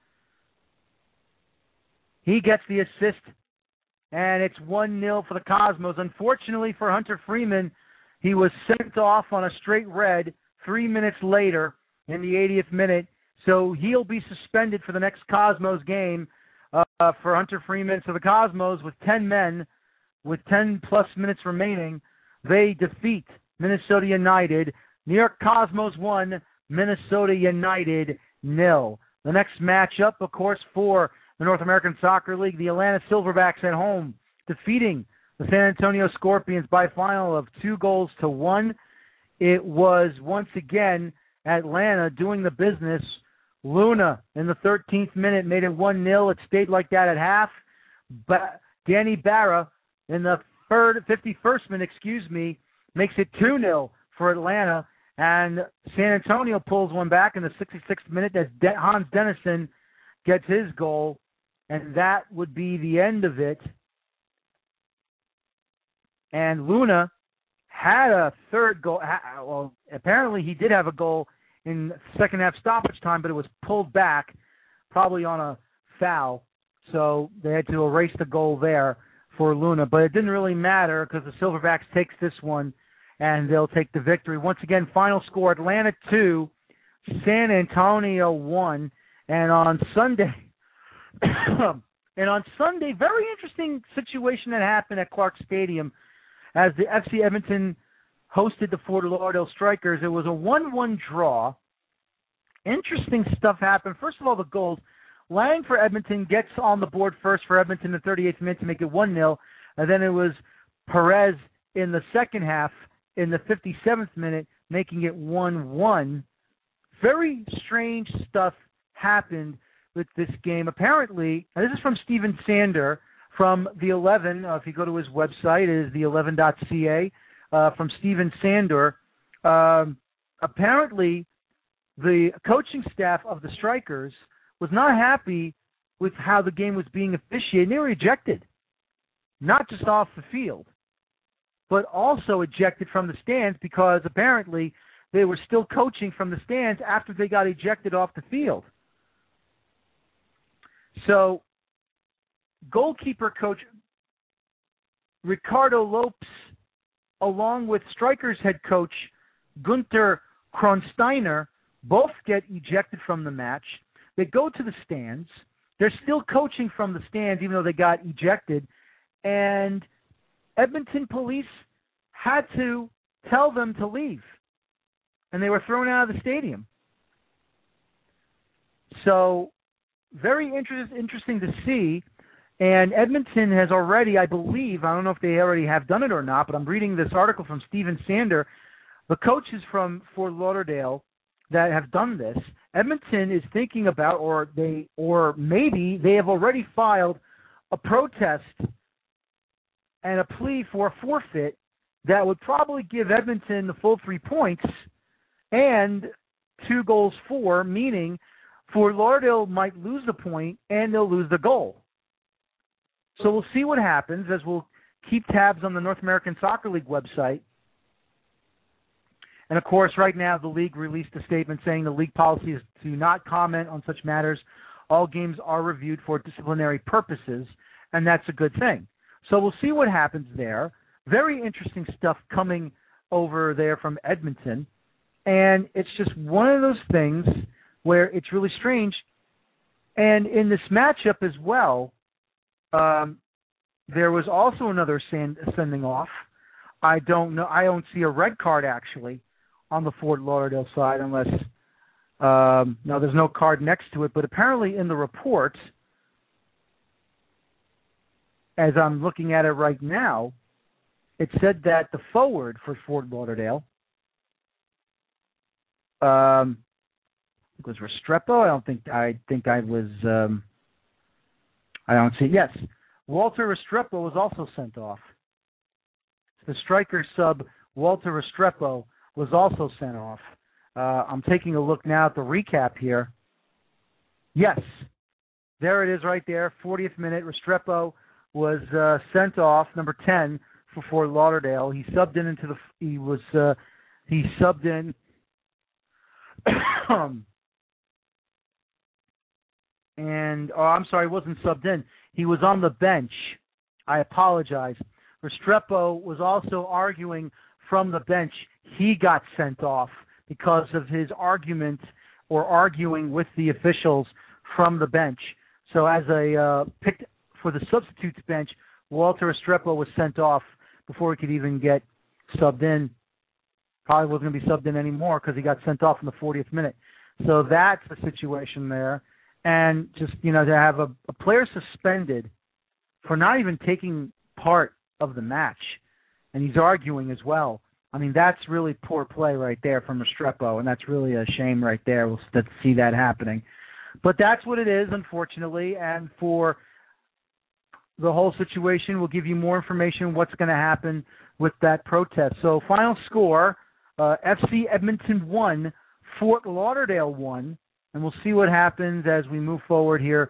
he gets the assist, and it's 1-0 for the Cosmos. Unfortunately for Hunter Freeman, he was sent off on a straight red 3 minutes later in the 80th minute, so he'll be suspended for the next Cosmos game for Hunter Freeman. So the Cosmos, with 10 men, with 10-plus minutes remaining, they defeat Minnesota United. New York Cosmos 1, Minnesota United 0. The next matchup, of course, for the North American Soccer League, the Atlanta Silverbacks at home, defeating the San Antonio Scorpions by a final of 2-1. It was, once again, Atlanta doing the business. Luna in the 13th minute made it 1-0. It stayed like that at half. But Danny Barra in the 51st minute, makes it 2-0 for Atlanta. And San Antonio pulls one back in the 66th minute as Hans Dennison gets his goal. And that would be the end of it. And Luna had a third goal. Well, apparently he did have a goal in second half stoppage time, but it was pulled back, probably on a foul. So they had to erase the goal there for Luna. But it didn't really matter because the Silverbacks takes this one, and they'll take the victory. Once again, final score, Atlanta 2, San Antonio 1. And on Sunday, very interesting situation that happened at Clark Stadium as the FC Edmonton hosted the Fort Lauderdale Strikers. It was a 1-1 draw. Interesting stuff happened. First of all, the goals. Lang for Edmonton gets on the board first for Edmonton in the 38th minute to make it 1-0. And then it was Perez in the second half in the 57th minute, making it 1-1. Very strange stuff happened with this game. Apparently, and this is from Steven Sander from The 11. If you go to his website, it is the11.ca. From Steven Sander. Apparently, the coaching staff of the Strikers was not happy with how the game was being officiated. They were ejected. not just off the field, but also ejected from the stands because apparently they were still coaching from the stands after they got ejected off the field. So, goalkeeper coach Ricardo Lopes, along with Strikers head coach Gunther Kronsteiner, both get ejected from the match. They go to the stands. They're still coaching from the stands even though they got ejected. And Edmonton police had to tell them to leave. And they were thrown out of the stadium. So, very interesting to see. And Edmonton has already, I believe, I don't know if they already have done it or not, but I'm reading this article from Steven Sander, the coaches from Fort Lauderdale that have done this. Edmonton is thinking about, or maybe they have already filed a protest and a plea for a forfeit that would probably give Edmonton the full 3 points and 2 goals for, meaning Fort Lauderdale might lose the point and they'll lose the goal. So we'll see what happens as we'll keep tabs on the North American Soccer League website. And, of course, right now the league released a statement saying the league policy is to not comment on such matters. All games are reviewed for disciplinary purposes, and that's a good thing. So we'll see what happens there. Very interesting stuff coming over there from Edmonton. And it's just one of those things where it's really strange. And in this matchup as well, there was also another sending off. I don't know. I don't see a red card actually on the Fort Lauderdale side unless no, there's no card next to it. But apparently in the report, as I'm looking at it right now, it said that the forward for Fort Lauderdale was Restrepo. I don't see. Yes, Walter Restrepo was also sent off. The striker sub Walter Restrepo was also sent off. I'm taking a look now at the recap here. Yes, there it is right there. 40th minute. Restrepo was sent off, number 10 for Fort Lauderdale. He subbed in he subbed in. I'm sorry, he wasn't subbed in. He was on the bench. I apologize. Restrepo was also arguing from the bench. He got sent off because of his argument or arguing with the officials from the bench. So as a picked for the substitutes bench, Walter Restrepo was sent off before he could even get subbed in. Probably wasn't going to be subbed in anymore because he got sent off in the 40th minute. So that's the situation there. And just, to have a player suspended for not even taking part of the match, and he's arguing as well. I mean, that's really poor play right there from Restrepo, and that's really a shame right there to see that happening. But that's what it is, unfortunately, and for the whole situation, we'll give you more information what's going to happen with that protest. So final score, FC Edmonton 1, Fort Lauderdale 1, and we'll see what happens as we move forward here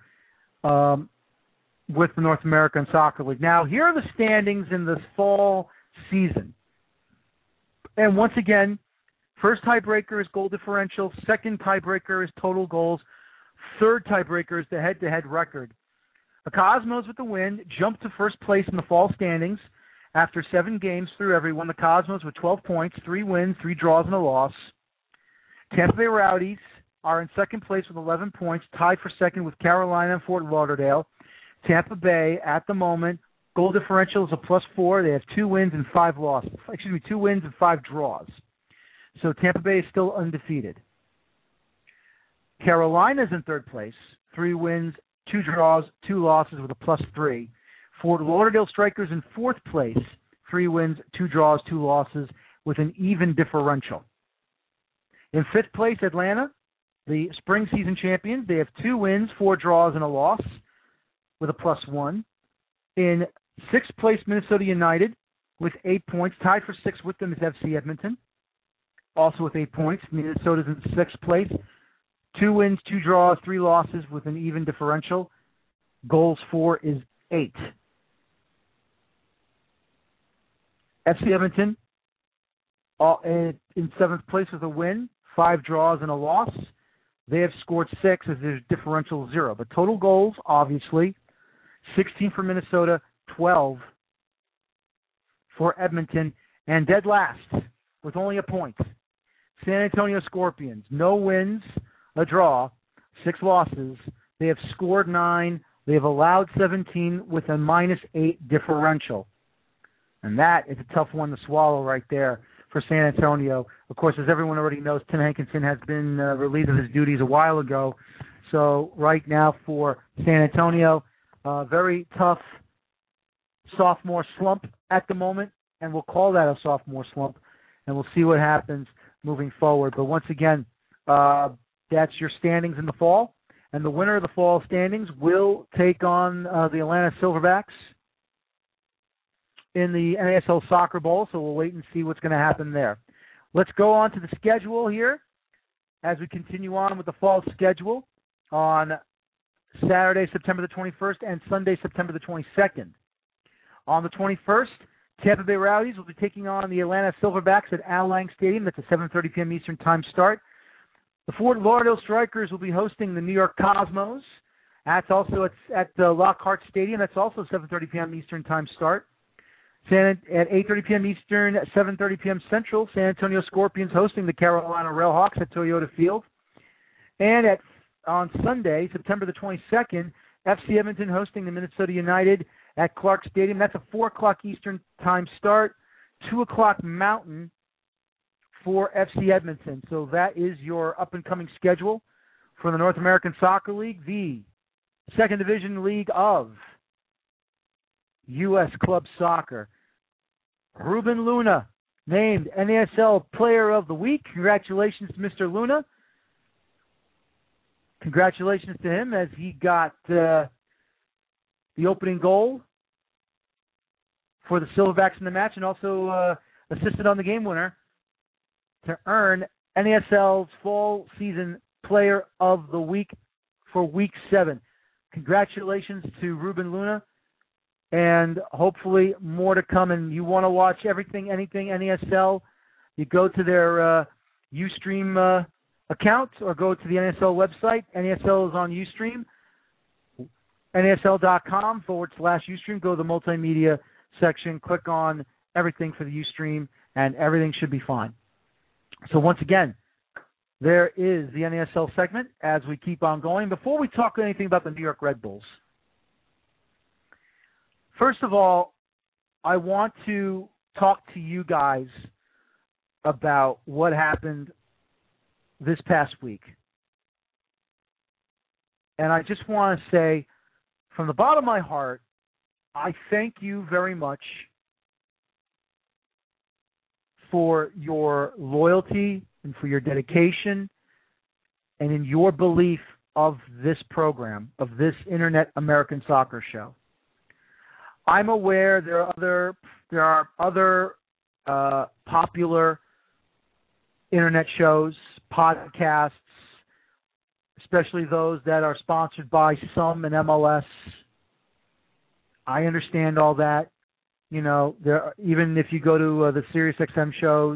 with the North American Soccer League. Now, here are the standings in this fall season. And once again, first tiebreaker is goal differential. Second tiebreaker is total goals. Third tiebreaker is the head-to-head record. The Cosmos with the win jumped to first place in the fall standings after 7 games through everyone. The Cosmos with 12 points, 3 wins, 3 draws, and a loss. Tampa Bay Rowdies are in second place with 11 points, tied for second with Carolina and Fort Lauderdale. Tampa Bay, at the moment, goal differential is a +4. They have 2 wins and 5 losses. 2 wins and 5 draws. So Tampa Bay is still undefeated. Carolina's in third place, 3 wins, 2 draws, 2 losses with a +3. Fort Lauderdale Strikers in fourth place, 3 wins, 2 draws, 2 losses with an even differential. In fifth place, Atlanta, the spring season champions. They have 2 wins, 4 draws, and a loss with a +1. In sixth place, Minnesota United with 8 points. Tied for 6th with them is FC Edmonton, also with 8 points. Minnesota's in 6th place. 2 wins, 2 draws, 3 losses with an even differential. Goals for is 8. FC Edmonton in 7th place with a win, 5 draws and a loss. They have scored 6 as their differential 0. But total goals, obviously, 16 for Minnesota, 12 for Edmonton, and dead last with only a point. San Antonio Scorpions, no wins, a draw, 6 losses. They have scored 9. They have allowed 17 with a -8 differential. And that is a tough one to swallow right there for San Antonio. Of course, as everyone already knows, Tim Hankinson has been relieved of his duties a while ago. So right now for San Antonio, very tough sophomore slump at the moment, and we'll call that a sophomore slump, and we'll see what happens moving forward. But once again, that's your standings in the fall, and the winner of the fall standings will take on the Atlanta Silverbacks in the NASL Soccer Bowl, so we'll wait and see what's going to happen there. Let's go on to the schedule here as we continue on with the fall schedule on Saturday, September the 21st, and Sunday, September the 22nd. On the 21st, Tampa Bay Rowdies will be taking on the Atlanta Silverbacks at Al Lang Stadium. That's a 7:30 p.m. Eastern Time start. The Fort Lauderdale Strikers will be hosting the New York Cosmos. That's also at the Lockhart Stadium. That's also 7:30 p.m. Eastern Time start. At 8:30 p.m. Eastern, 7:30 p.m. Central, San Antonio Scorpions hosting the Carolina Railhawks at Toyota Field. And on Sunday, September the 22nd, FC Edmonton hosting the Minnesota United at Clark Stadium. That's a 4 o'clock Eastern Time start, 2 o'clock Mountain for FC Edmonton. So that is your up-and-coming schedule for the North American Soccer League, the second division league of U.S. Club Soccer. Ruben Luna named NASL Player of the Week. Congratulations to Mr. Luna. Congratulations to him as he got the opening goal for the Silverbacks in the match and also assisted on the game winner to earn NASL's Fall Season Player of the Week for Week 7. Congratulations to Ruben Luna. And hopefully more to come. And you want to watch everything, anything NASL, you go to their Ustream account or go to the NASL website. NASL is on Ustream, NASL.com/Ustream. Go to the multimedia section, click on everything for the Ustream, and everything should be fine. So once again, there is the NASL segment as we keep on going. Before we talk anything about the New York Red Bulls, first of all, I want to talk to you guys about what happened this past week. And I just want to say, from the bottom of my heart, I thank you very much for your loyalty and for your dedication and in your belief of this program, of this Internet American Soccer Show. I'm aware there are other popular Internet shows, podcasts, especially those that are sponsored by some in MLS. I understand all that. You know, even if you go to the SiriusXM shows.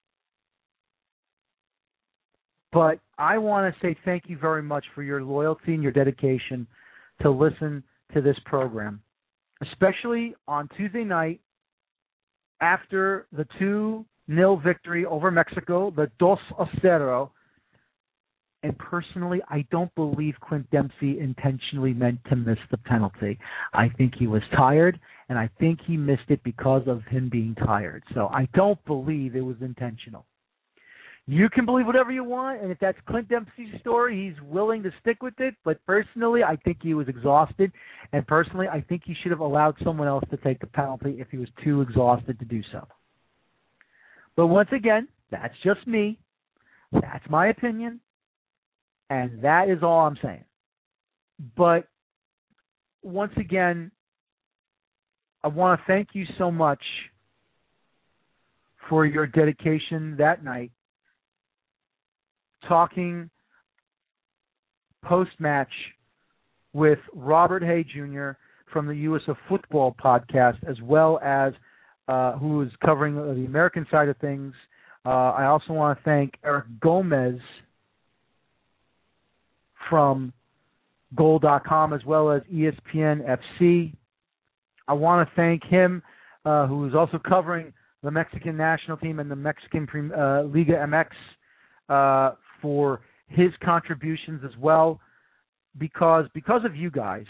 But I want to say thank you very much for your loyalty and your dedication to listen to this program, especially on Tuesday night after the 2-0 victory over Mexico, the 2-0. And personally, I don't believe Clint Dempsey intentionally meant to miss the penalty. I think he was tired, and I think he missed it because of him being tired. So I don't believe it was intentional. You can believe whatever you want, and if that's Clint Dempsey's story, he's willing to stick with it. But personally, I think he was exhausted, and personally, I think he should have allowed someone else to take the penalty if he was too exhausted to do so. But once again, that's just me. That's my opinion. And that is all I'm saying. But once again, I want to thank you so much for your dedication that night, talking post-match with Robert Hay Jr. from the U.S. of Football podcast, as well as who is covering the American side of things. I also want to thank Eric Gomez from Goal.com as well as ESPN FC. I want to thank him, who is also covering the Mexican national team and the Mexican Liga MX for his contributions as well, because of you guys,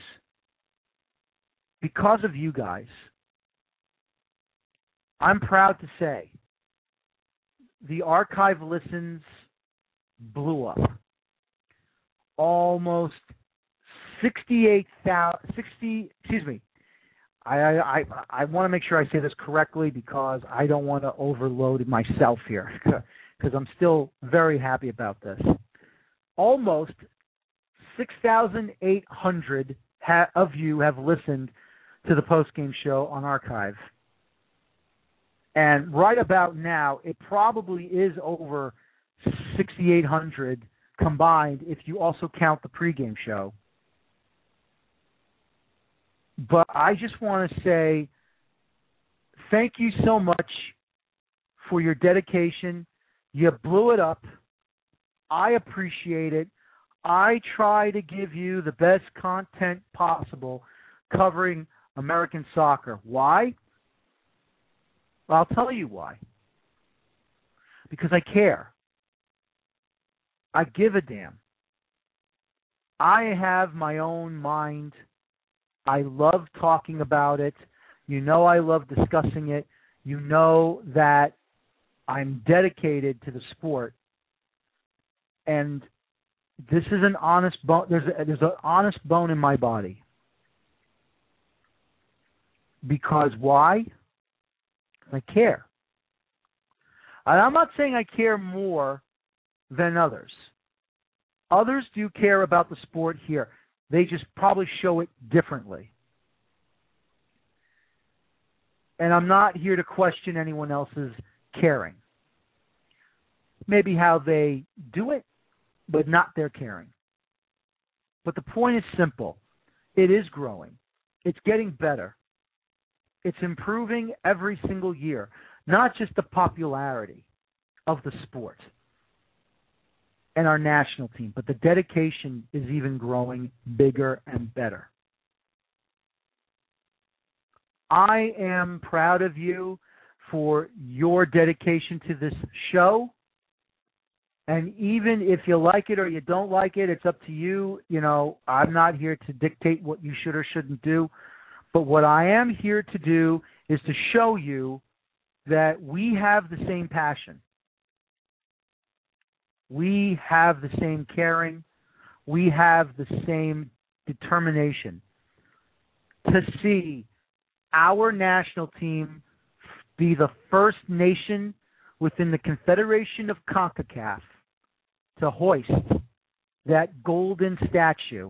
I'm proud to say the archive listens blew up. Almost 68,000, I want to make sure I say this correctly because I don't want to overload myself here because I'm still very happy about this. Almost 6,800 of you have listened to the postgame show on archive. And right about now, it probably is over 6,800 combined if you also count the pregame show. But I just want to say thank you so much for your dedication. You blew it up. I appreciate it. I try to give you the best content possible covering American soccer. Why? Well, I'll tell you why. Because I care. I give a damn. I have my own mind. I love talking about it. You know I love discussing it. You know that I'm dedicated to the sport. And this is an honest bone. There's an honest bone in my body. Because why? I care. And I'm not saying I care more than others. Others do care about the sport here. They just probably show it differently. And I'm not here to question anyone else's caring. Maybe how they do it, but not their caring. But the point is simple. It is growing. It's getting better. It's improving every single year, not just the popularity of the sport and our national team, but the dedication is even growing bigger and better. I am proud of you for your dedication to this show. And even if you like it or you don't like it, it's up to you. You know, I'm not here to dictate what you should or shouldn't do. But what I am here to do is to show you that we have the same passion. We have the same caring. We have the same determination to see our national team be the first nation within the Confederation of CONCACAF to hoist that golden statue.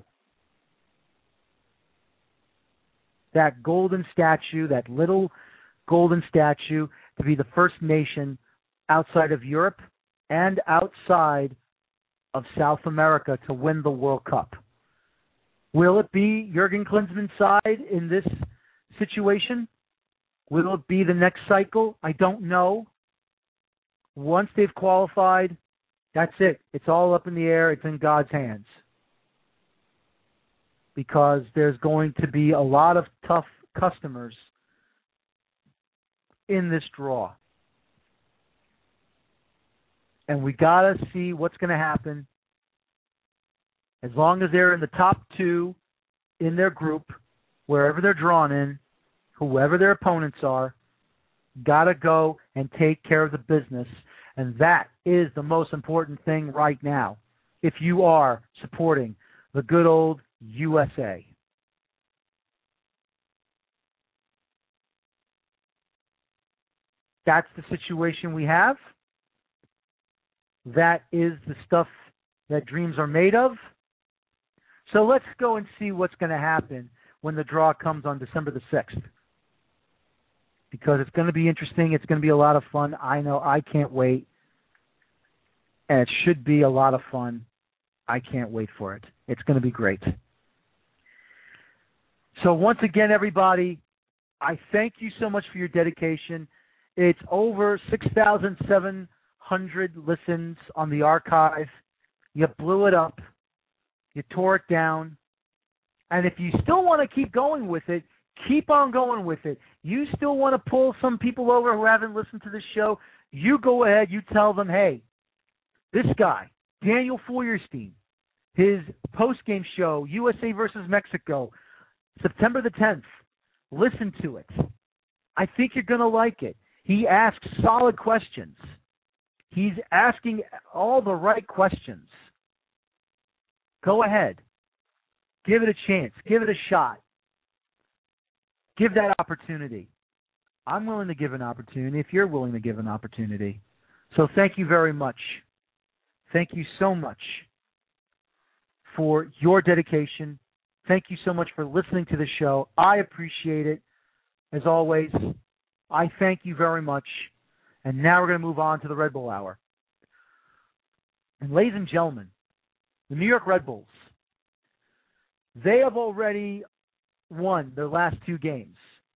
That golden statue, that little golden statue, to be the first nation outside of Europe and outside of South America to win the World Cup. Will it be Jurgen Klinsmann's side in this situation? Will it be the next cycle? I don't know. Once they've qualified, that's it. It's all up in the air. It's in God's hands. Because there's going to be a lot of tough customers in this draw. And we got to see what's going to happen. As long as they're in the top two in their group, wherever they're drawn in, whoever their opponents are, got to go and take care of the business. And that is the most important thing right now, if you are supporting the good old USA. That's the situation we have. That is the stuff that dreams are made of. So let's go and see what's going to happen when the draw comes on December the 6th. Because it's going to be interesting. It's going to be a lot of fun. I know. I can't wait. And it should be a lot of fun. I can't wait for it. It's going to be great. So once again, everybody, I thank you so much for your dedication. It's over 6,700 listens on the archive. You blew it up. You tore it down. And if you still want to keep going with it, keep on going with it. You still want to pull some people over who haven't listened to this show, you go ahead, you tell them, hey, this guy, Daniel Feuerstein, his post-game show, USA versus Mexico, September the 10th, listen to it. I think you're going to like it. He asks solid questions. He's asking all the right questions. Go ahead. Give it a chance. Give it a shot. Give that opportunity. I'm willing to give an opportunity if you're willing to give an opportunity. So thank you very much. Thank you so much for your dedication. Thank you so much for listening to the show. I appreciate it. As always, I thank you very much. And now we're going to move on to the Red Bull Hour. And ladies and gentlemen, the New York Red Bulls, they have already won their last two games.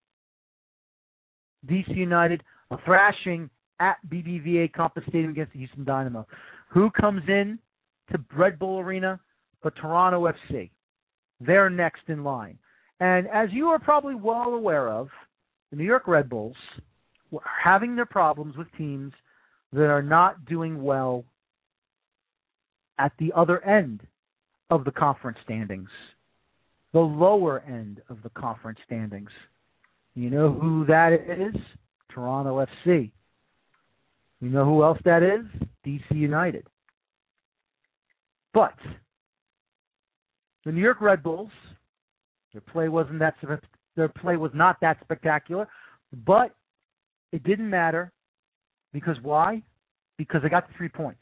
DC United, a thrashing at BBVA Compass Stadium against the Houston Dynamo. Who comes in to Red Bull Arena but Toronto FC? They're next in line. And as you are probably well aware of, the New York Red Bulls are having their problems with teams that are not doing well at the other end of the conference standings, the lower end of the conference standings. You know who that is? Toronto FC. You know who else that is? DC United. But the New York Red Bulls, their play was not that spectacular, but it didn't matter. Because why? Because they got the 3 points.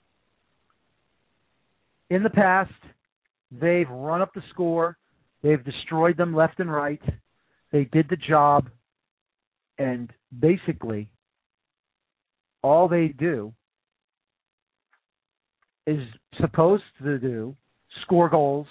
In the past, they've run up the score. They've destroyed them left and right. They did the job. And basically, all they do is supposed to do, score goals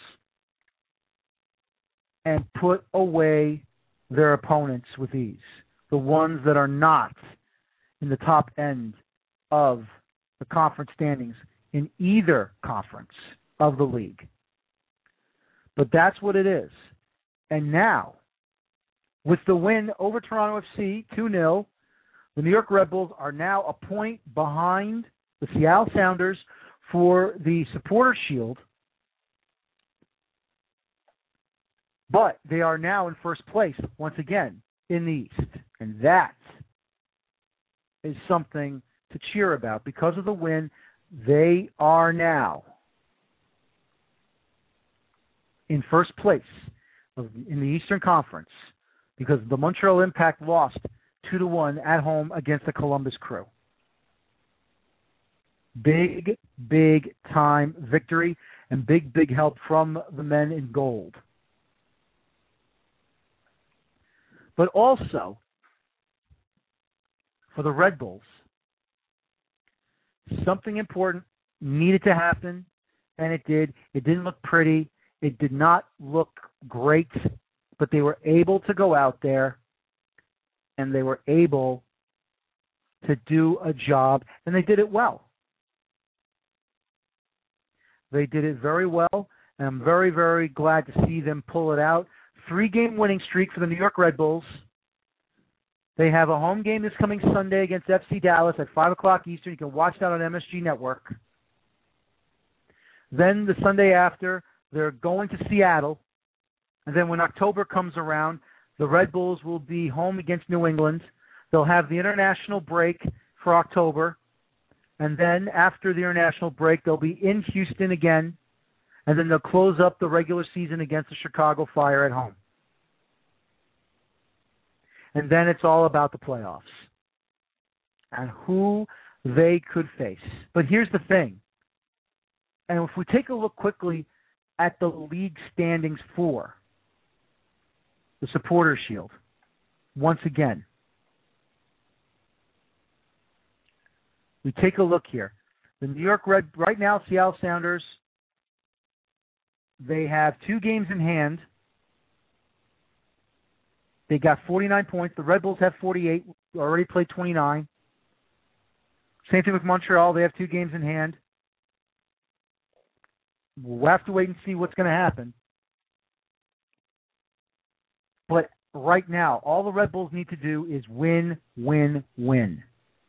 and put away their opponents with ease. The ones that are not in the top end of the conference standings in either conference of the league. But that's what it is. And now, with the win over Toronto FC, 2-0, the New York Red Bulls are now a point behind the Seattle Sounders for the Supporters' Shield. But they are now in first place, once again, in the East. And that is something to cheer about. Because of the win, they are now in first place in the Eastern Conference because the Montreal Impact lost 2-1 at home against the Columbus Crew. Big, big time victory and big, big help from the men in gold. But also, for the Red Bulls, something important needed to happen, and it did. It didn't look pretty. It did not look great, but they were able to go out there, and they were able to do a job, and they did it well. They did it very well, and I'm very, very glad to see them pull it out. 3-game winning streak for the New York Red Bulls. They have a home game this coming Sunday against FC Dallas at 5 o'clock Eastern. You can watch that on MSG Network. Then the Sunday after, they're going to Seattle. And then when October comes around, the Red Bulls will be home against New England. They'll have the international break for October. And then after the international break, they'll be in Houston again. And then they'll close up the regular season against the Chicago Fire at home. And then it's all about the playoffs and who they could face. But here's the thing. And if we take a look quickly at the league standings for the Supporters' Shield, once again, we take a look here. The New York Red, right now, Seattle Sounders, they have 2 games in hand They got 49 points. The Red Bulls have 48, already played 29. Same thing with Montreal. They have 2 games in hand. We'll have to wait and see what's going to happen. But right now, all the Red Bulls need to do is win, win, win.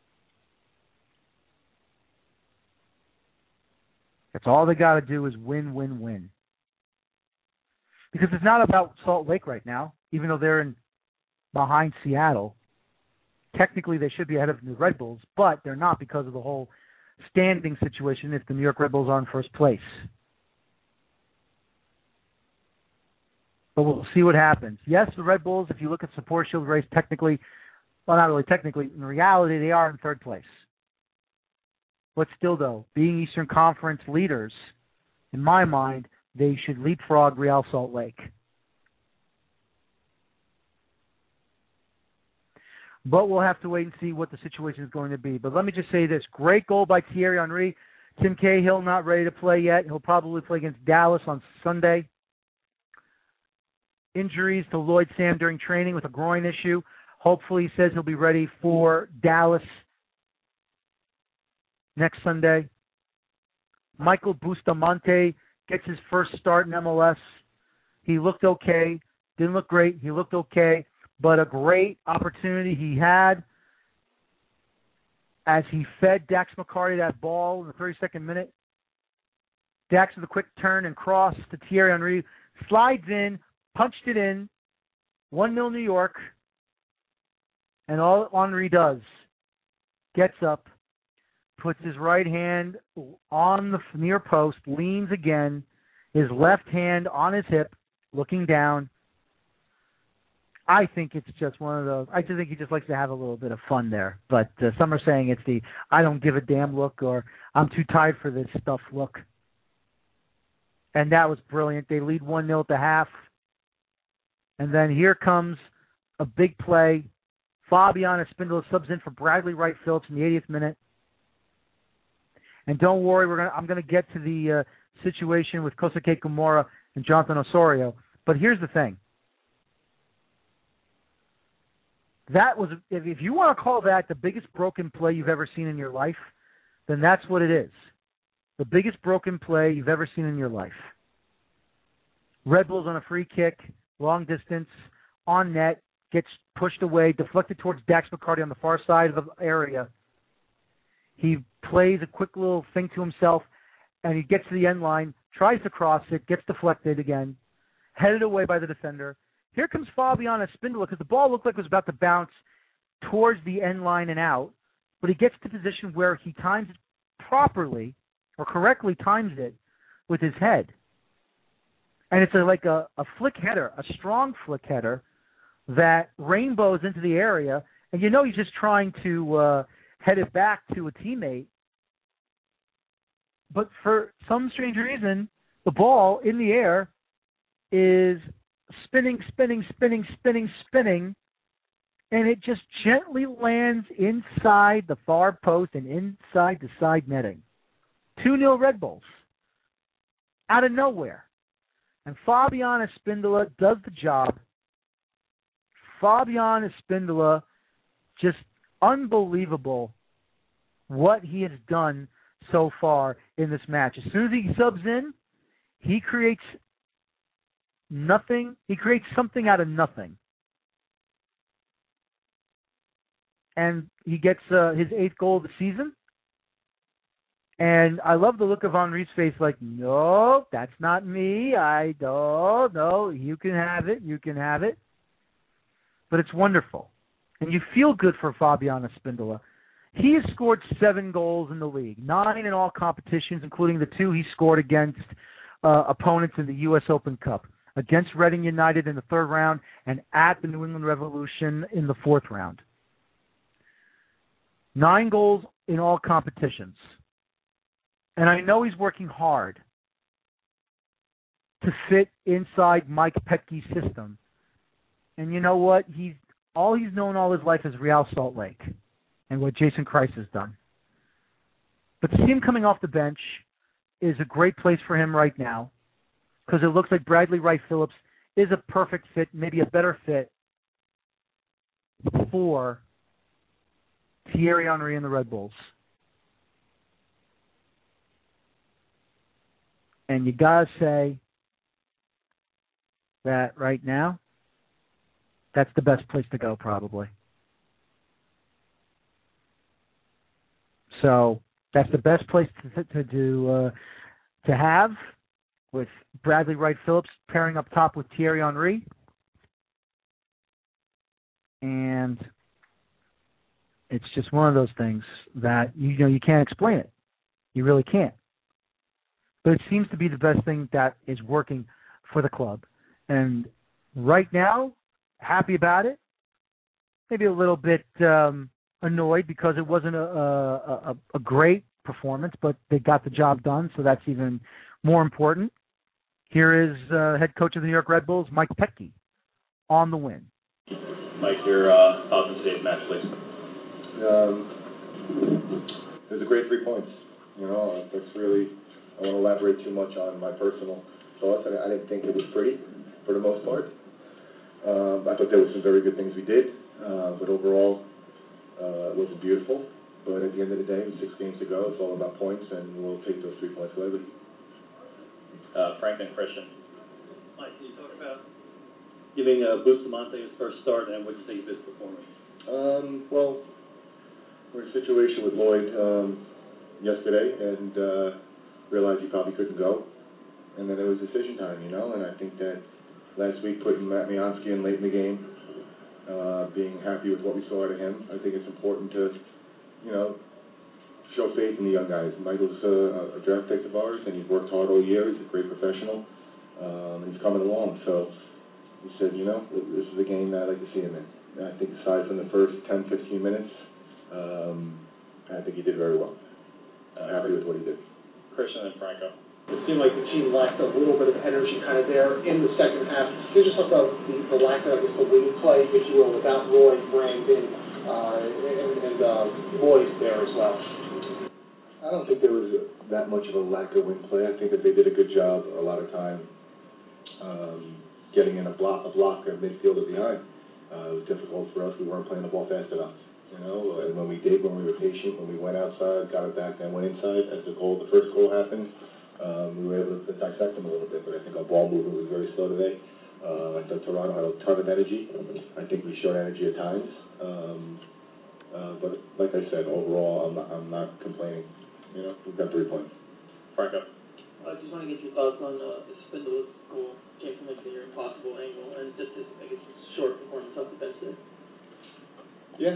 That's all they got to do is win, win, win. Because it's not about Salt Lake right now, even though they're behind Seattle. Technically, they should be ahead of the Red Bulls, but they're not because of the whole standing situation if the New York Red Bulls are in first place. But we'll see what happens. Yes, the Red Bulls, if you look at Support Shield race, technically, well, not really technically, in reality, they are in third place. But still, though, being Eastern Conference leaders, in my mind, they should leapfrog Real Salt Lake. But we'll have to wait and see what the situation is going to be. But let me just say this. Great goal by Thierry Henry. Tim Cahill not ready to play yet. He'll probably play against Dallas on Sunday. Injuries to Lloyd Sam during training with a groin issue. Hopefully he says he'll be ready for Dallas next Sunday. Michael Bustamante gets his first start in MLS. He looked okay. Didn't look great. He looked okay. But a great opportunity he had as he fed Dax McCarty that ball in the 32nd minute. Dax with a quick turn and cross to Thierry Henry. Slides in, punched it in. 1-0 New York. And all Henry does, gets up, puts his right hand on the near post, leans again, his left hand on his hip, looking down. I think it's just one of those. I just think he just likes to have a little bit of fun there. But some are saying it's the I don't give a damn look or I'm too tired for this stuff look. And that was brilliant. They lead 1-0 at the half. And then here comes a big play. Fabian Espindola subs in for Bradley Wright Phillips in the 80th minute. And don't worry, I'm going to get to the situation with Kosuke Kimura and Jonathan Osorio. But here's the thing. That was, if you want to call that the biggest broken play you've ever seen in your life, then that's what it is. The biggest broken play you've ever seen in your life. Red Bulls on a free kick, long distance, on net, gets pushed away, deflected towards Dax McCarty on the far side of the area. He plays a quick little thing to himself, and he gets to the end line, tries to cross it, gets deflected again, headed away by the defender. Here comes Fabian Espindola because the ball looked like it was about to bounce towards the end line and out, but he gets to the position where he times it properly or correctly times it with his head. And it's like a flick header, a strong flick header that rainbows into the area, and you know he's just trying to head it back to a teammate. But for some strange reason, the ball in the air is spinning, and it just gently lands inside the far post and inside the side netting. 2-0 Red Bulls. Out of nowhere. And Fabian Espindola does the job. Fabian Espindola, just unbelievable what he has done so far in this match. As soon as he subs in, he creates nothing. He creates something out of nothing. And he gets his 8th goal of the season. And I love the look of Henry's face like, no, that's not me. I don't. No, you can have it. You can have it. But it's wonderful. And you feel good for Fabian Espindola. He has scored 7 goals in the league, 9 in all competitions, including the 2 he scored against opponents in the U.S. Open Cup, against Reading United in the 3rd round and at the New England Revolution in the 4th round. 9 goals in all competitions. And I know he's working hard to fit inside Mike Petke's system. And you know what? All he's known all his life is Real Salt Lake and what Jason Kreis has done. But to see him coming off the bench is a great place for him right now because it looks like Bradley Wright Phillips is a perfect fit, maybe a better fit for Thierry Henry and the Red Bulls. And you got to say that right now, that's the best place to go probably. So that's the best place to have, with Bradley Wright Phillips pairing up top with Thierry Henry. And it's just one of those things that you can't explain it. You really can't. But it seems to be the best thing that is working for the club. And right now, happy about it. Maybe a little bit annoyed because it wasn't a great performance, but they got the job done, so that's even more important. Here is head coach of the New York Red Bulls, Mike Petke, on the win. Mike, your thoughts on today's match, please. It was a great 3 points. That's really, I won't elaborate too much on my personal thoughts. I didn't think it was pretty for the most part. I thought there were some very good things we did, but overall, it wasn't beautiful. But at the end of the day, with 6 games to go, it's all about points, and we'll take those 3 points away with you. Frank and Christian. Mike, can you talk about giving Bustamante his first start, and what do you think of his performance? Well, we're in a situation with Lloyd yesterday, and realized he probably couldn't go. And then it was decision time, and I think that last week putting Matt Miansky in late in the game, being happy with what we saw out of him, I think it's important to, show faith in the young guys. Michael's a draft pick of ours, and he's worked hard all year. He's a great professional, and he's coming along. So we said, this is a game that I'd like to see him in. And I think aside from the first 10, 15 minutes, I think he did very well. Happy with what he did. Christian and Franco. It seemed like the team lacked a little bit of energy kind of there in the second half. Can you just talk about the lack of, the wing play, if you will, without Roy, Brandon, and Lloyd there as well? I don't think there was that much of a lack of wing play. I think that they did a good job a lot of time getting in a block of midfield or behind. It was difficult for us. We weren't playing the ball fast enough. And when we did, when we were patient, when we went outside, got it back, then went inside, as the first goal happened, we were able to dissect them a little bit. But I think our ball movement was very slow today. I thought Toronto had a ton of energy. I think we showed energy at times. But like I said, overall, I'm not complaining. We've got 3 points. Franco. I just want to get your thoughts on the Spindler's goal. Came from your impossible angle, and just his, short performance off the bench there. Yeah,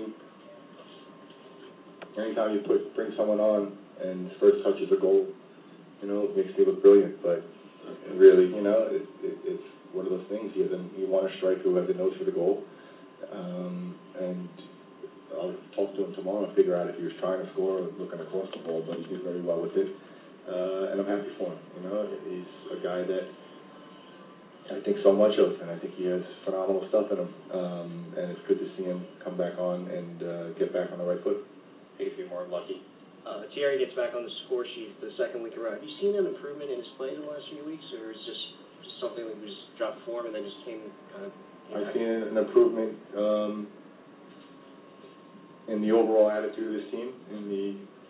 anytime you bring someone on and his first touch is a goal, it makes me look brilliant. But really, it's one of those things. You want a striker who has a nose for the goal, and I'll talk to him tomorrow and figure out if he was trying to score or looking across the ball. But he did very well with it, and I'm happy for him. He's a guy that I think so much of, and I think he has phenomenal stuff in him. And it's good to see him come back on and get back on the right foot. If you're more lucky. Thierry gets back on the score sheet the second week around. Have you seen an improvement in his play in the last few weeks, or is it just something that just dropped form and then just came kind of? I've seen an improvement in the overall attitude of this team, in the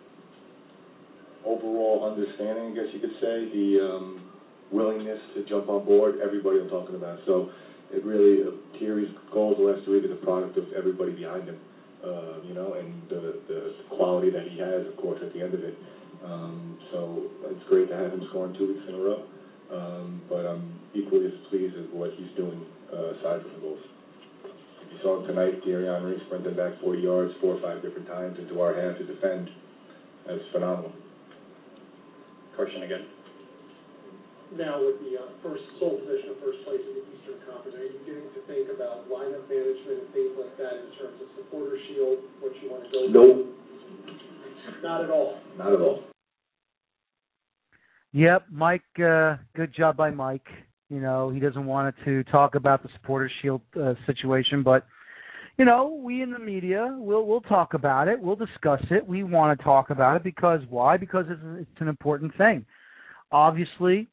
overall understanding, I guess you could say, the willingness to jump on board, everybody I'm talking about. So it really, Thierry's goals the last 2 weeks are the product of everybody behind him, and the quality that he has, of course, at the end of it. So it's great to have him scoring 2 weeks in a row, but I'm equally as pleased with what he's doing aside from the goals. You saw him tonight, Thierry Henry sprinting back 40 yards 4 or 5 different times into our half to defend. That's phenomenal. Christian again. Now with the sole position of first place in the Eastern Conference, are you beginning to think about lineup management and things like that in terms of supporter shield, what you want to go Nope. Not at all. Not at all. Yep, Mike, good job by Mike. He doesn't want to talk about the supporter shield situation, but, we in the media, we'll talk about it. We'll discuss it. We want to talk about it because why? Because it's an important thing. Obviously,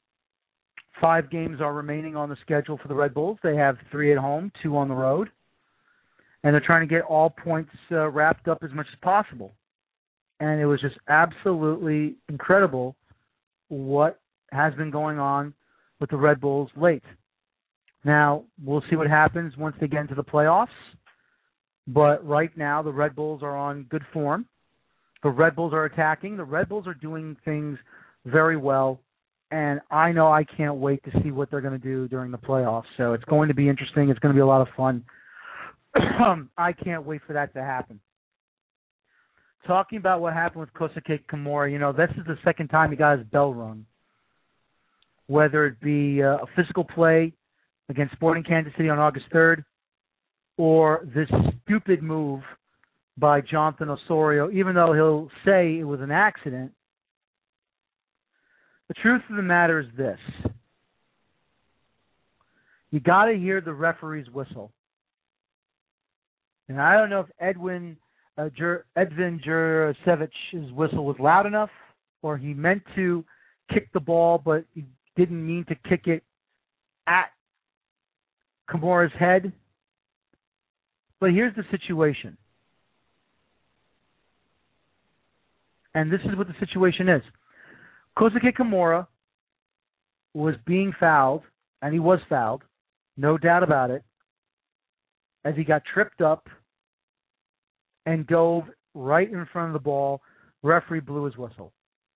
5 games are remaining on the schedule for the Red Bulls. They have 3 at home, 2 on the road. and they're trying to get all points wrapped up as much as possible. And it was just absolutely incredible what has been going on with the Red Bulls late. Now, we'll see what happens once they get into the playoffs. But right now, the Red Bulls are on good form. The Red Bulls are attacking. The Red Bulls are doing things very well. And I know I can't wait to see what they're going to do during the playoffs. So it's going to be interesting. It's going to be a lot of fun. I can't wait for that to happen. Talking about what happened with Kosuke Kimura, this is the second time he got his bell rung. Whether it be a physical play against Sporting Kansas City on August 3rd, or this stupid move by Jonathan Osorio, even though he'll say it was an accident. The truth of the matter is this. You got to hear the referee's whistle. And I don't know if Edwin Jurasevich's whistle was loud enough, or he meant to kick the ball, but he didn't mean to kick it at Kimura's head. But here's the situation. And this is what the situation is. Kosuke Kimura was being fouled, and he was fouled, no doubt about it, as he got tripped up and dove right in front of the ball. Referee blew his whistle.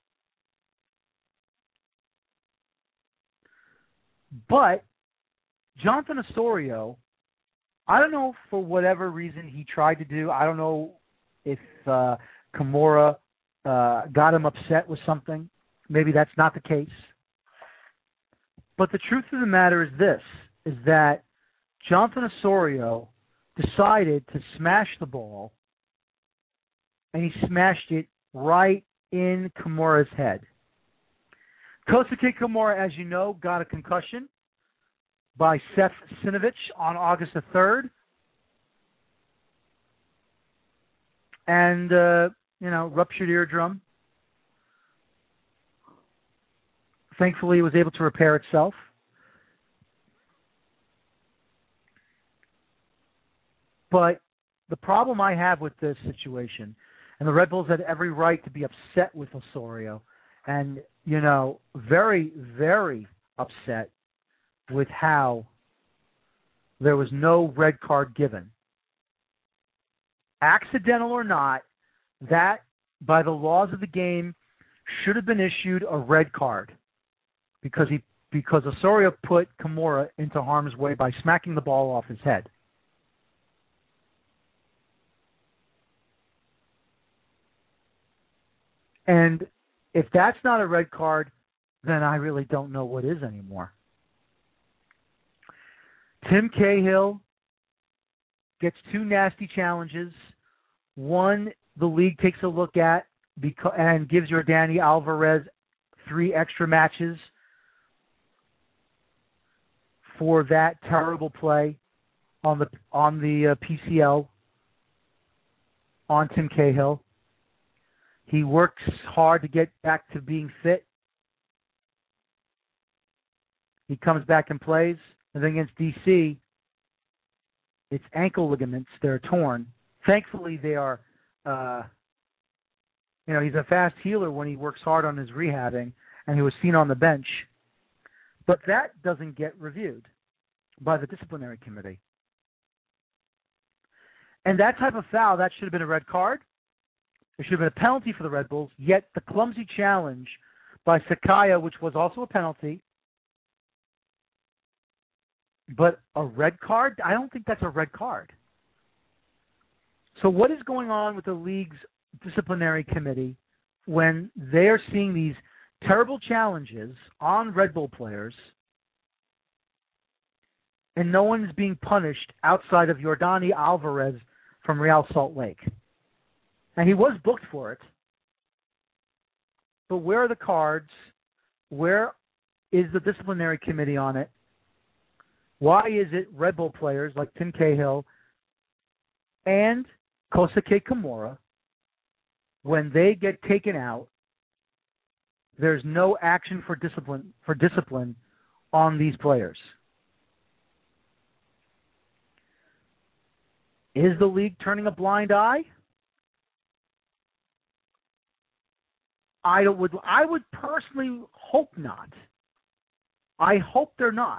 But Jonathan Osorio, I don't know, for whatever reason he tried to do, I don't know if Kimura got him upset with something. Maybe that's not the case. But the truth of the matter is this, is that Jonathan Osorio decided to smash the ball, and he smashed it right in Kimura's head. Kosuke Kimura, as you know, got a concussion by Seth Sinovich on August the 3rd. And, ruptured eardrum. Thankfully, it was able to repair itself. But the problem I have with this situation, and the Red Bulls had every right to be upset with Osorio, and, very, very upset with how there was no red card given. Accidental or not, that, by the laws of the game, should have been issued a red card because Osorio put Kimura into harm's way by smacking the ball off his head. And if that's not a red card, then I really don't know what is anymore. Tim Cahill gets two nasty challenges. One, the league takes a look at and gives Yordani Alvarez 3 extra matches for that terrible play on the PCL on Tim Cahill. He works hard to get back to being fit. He comes back and plays. And then against DC, it's ankle ligaments. They're torn. Thankfully, they are, he's a fast healer when he works hard on his rehabbing, and he was seen on the bench. But that doesn't get reviewed by the disciplinary committee. And that type of foul, that should have been a red card. There should have been a penalty for the Red Bulls, yet the clumsy challenge by Sakaya, which was also a penalty, but a red card? I don't think that's a red card. So what is going on with the league's disciplinary committee when they are seeing these terrible challenges on Red Bull players and no one is being punished outside of Yordani Alvarez from Real Salt Lake? And he was booked for it. But where are the cards? Where is the disciplinary committee on it? Why is it Red Bull players like Tim Cahill and Kosuke Kimura, when they get taken out, there's no action for discipline on these players? Is the league turning a blind eye? I would personally hope not. I hope they're not.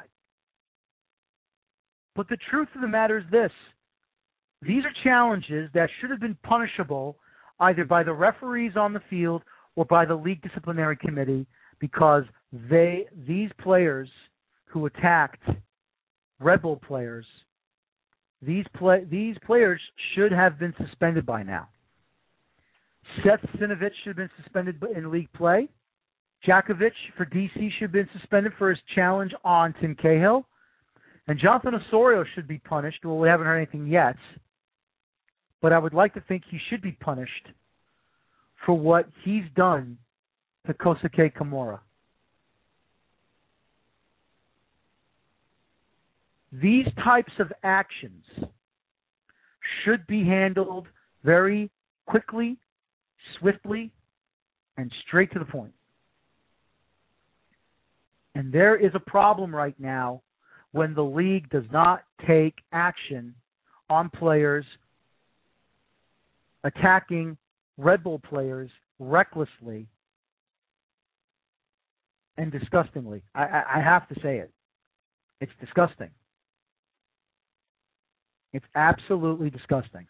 But the truth of the matter is this. These are challenges that should have been punishable either by the referees on the field or by the league disciplinary committee, because these players who attacked Red Bull players, these players should have been suspended by now. Seth Sinovich should have been suspended in league play. Jakovic for DC should have been suspended for his challenge on Tim Cahill. And Jonathan Osorio should be punished. Well, we haven't heard anything yet. But I would like to think he should be punished for what he's done to Kosuke Kimura. These types of actions should be handled very quickly, swiftly, and straight to the point. And there is a problem right now when the league does not take action on players attacking Red Bull players recklessly and disgustingly. I have to say it. It's disgusting. It's absolutely disgusting.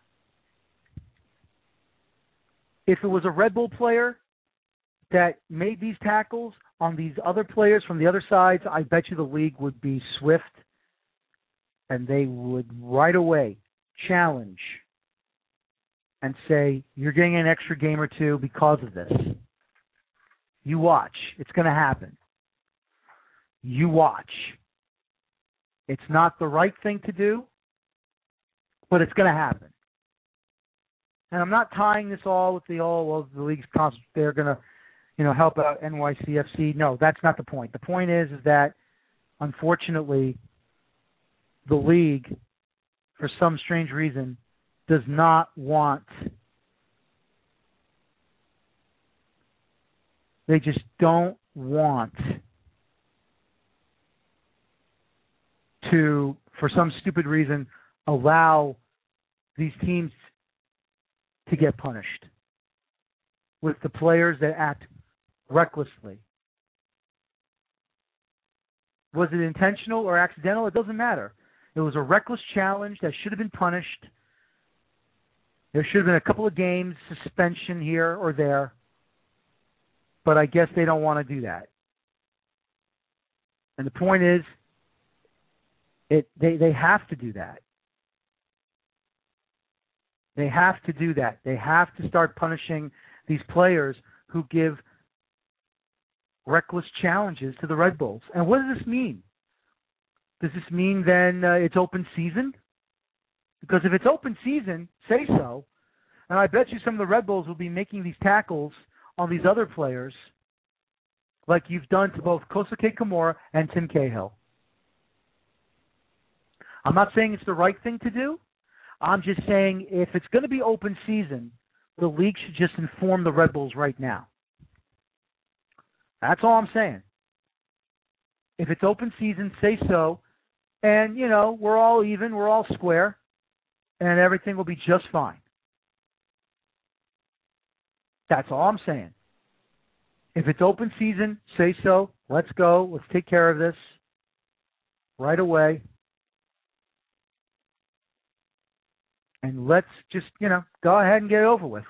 If it was a Red Bull player that made these tackles on these other players from the other sides, I bet you the league would be swift and they would right away challenge and say, you're getting an extra game or two because of this. You watch. It's going to happen. You watch. It's not the right thing to do, but it's going to happen. And I'm not tying this all with the league's they're going to, help out NYCFC. No, that's not the point. The point is that, unfortunately, the league, for some strange reason, does not want. They just don't want to, for some stupid reason, allow these teams to get punished with the players that act recklessly. Was it intentional or accidental? It doesn't matter. It was a reckless challenge that should have been punished. There should have been a couple of games suspension here or there, but I guess they don't want to do that. And the point is, they have to do that. They have to do that. They have to start punishing these players who give reckless challenges to the Red Bulls. And what does this mean? Does this mean then it's open season? Because if it's open season, say so. And I bet you some of the Red Bulls will be making these tackles on these other players like you've done to both Kosuke Kimura and Tim Cahill. I'm not saying it's the right thing to do. I'm just saying if it's going to be open season, the league should just inform the Red Bulls right now. That's all I'm saying. If it's open season, say so. And, we're all even, we're all square, and everything will be just fine. That's all I'm saying. If it's open season, say so. Let's go. Let's take care of this right away. And let's just, go ahead and get it over with.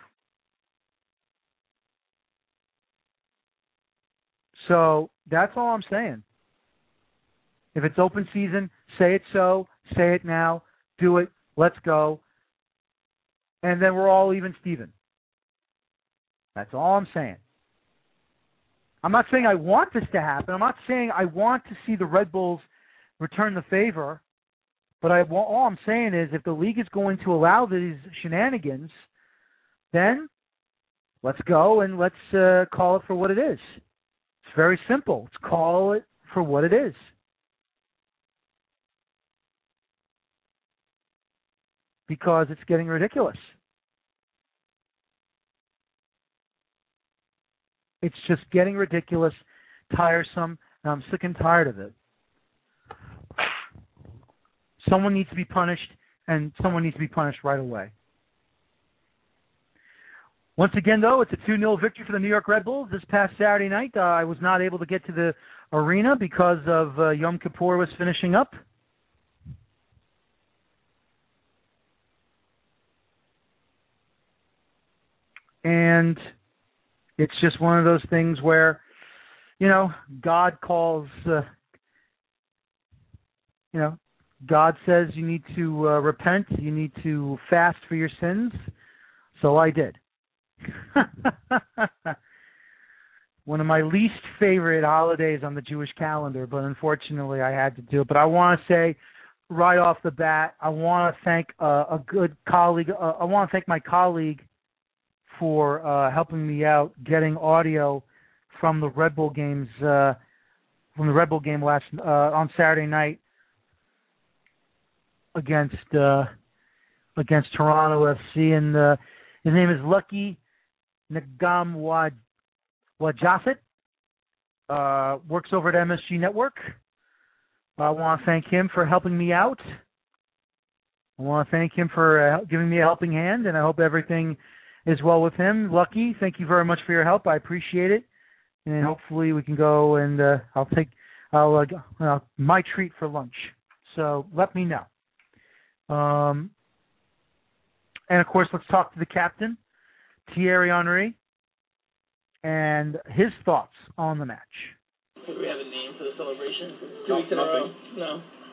So that's all I'm saying. If it's open season, say it so, say it now, do it, let's go. And then we're all even Steven. That's all I'm saying. I'm not saying I want this to happen. I'm not saying I want to see the Red Bulls return the favor. But all I'm saying is if the league is going to allow these shenanigans, then let's go and let's call it for what it is. It's very simple. Let's call it for what it is. Because it's getting ridiculous. It's just getting ridiculous, tiresome, and I'm sick and tired of it. Someone needs to be punished. and someone needs to be punished right away. Once again, though, it's a 2-0 victory for the New York Red Bulls this past Saturday night. I was not able to get to the arena because of Yom Kippur was finishing up. And it's just one of those things where, God calls, God says you need to repent, you need to fast for your sins. So I did. One of my least favorite holidays on the Jewish calendar, but unfortunately I had to do it. But I want to say right off the bat, I want to thank a good colleague. I want to thank my colleague for helping me out getting audio from the Red Bull games, from the Red Bull game on Saturday night against Toronto FC, and his name is Lucky Nagam Wajasit. Works over at MSG Network. I want to thank him for helping me out. I want to thank him for giving me a helping hand, and I hope everything is well with him. Lucky, thank you very much for your help. I appreciate it, and hopefully we can go and I'll my treat for lunch. So let me know. And of course, let's talk to the captain, Thierry Henry, and his thoughts on the match. Do we have a name for the celebration? 2 weeks in a row? No.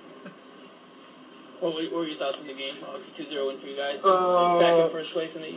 What were your thoughts on the game? 2-0 win for you guys. Back in first place in the East.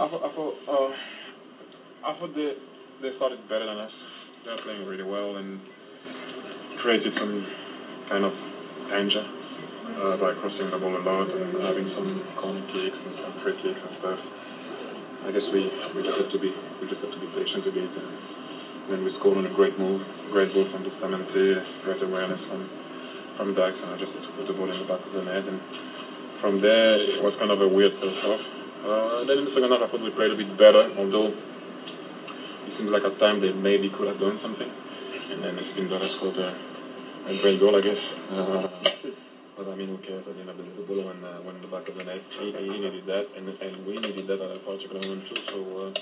I thought they started better than us. They were playing really well and created some kind of danger by crossing the ball a lot and having some corner kicks and some free kicks and stuff. I guess we just have to be patient a bit. And then we scored on a great move, great goal from Bustamante, great awareness from Dax, and I just had to put the ball in the back of the net. And from there, it was kind of a weird first half. Then in the second half, I thought we played a bit better, although it seems like at times they maybe could have done something. And then Espindola scored a great goal, I guess. But I mean, who cares? I didn't have the ball when in the back of the net. He needed that, and we needed that at a particular moment too. So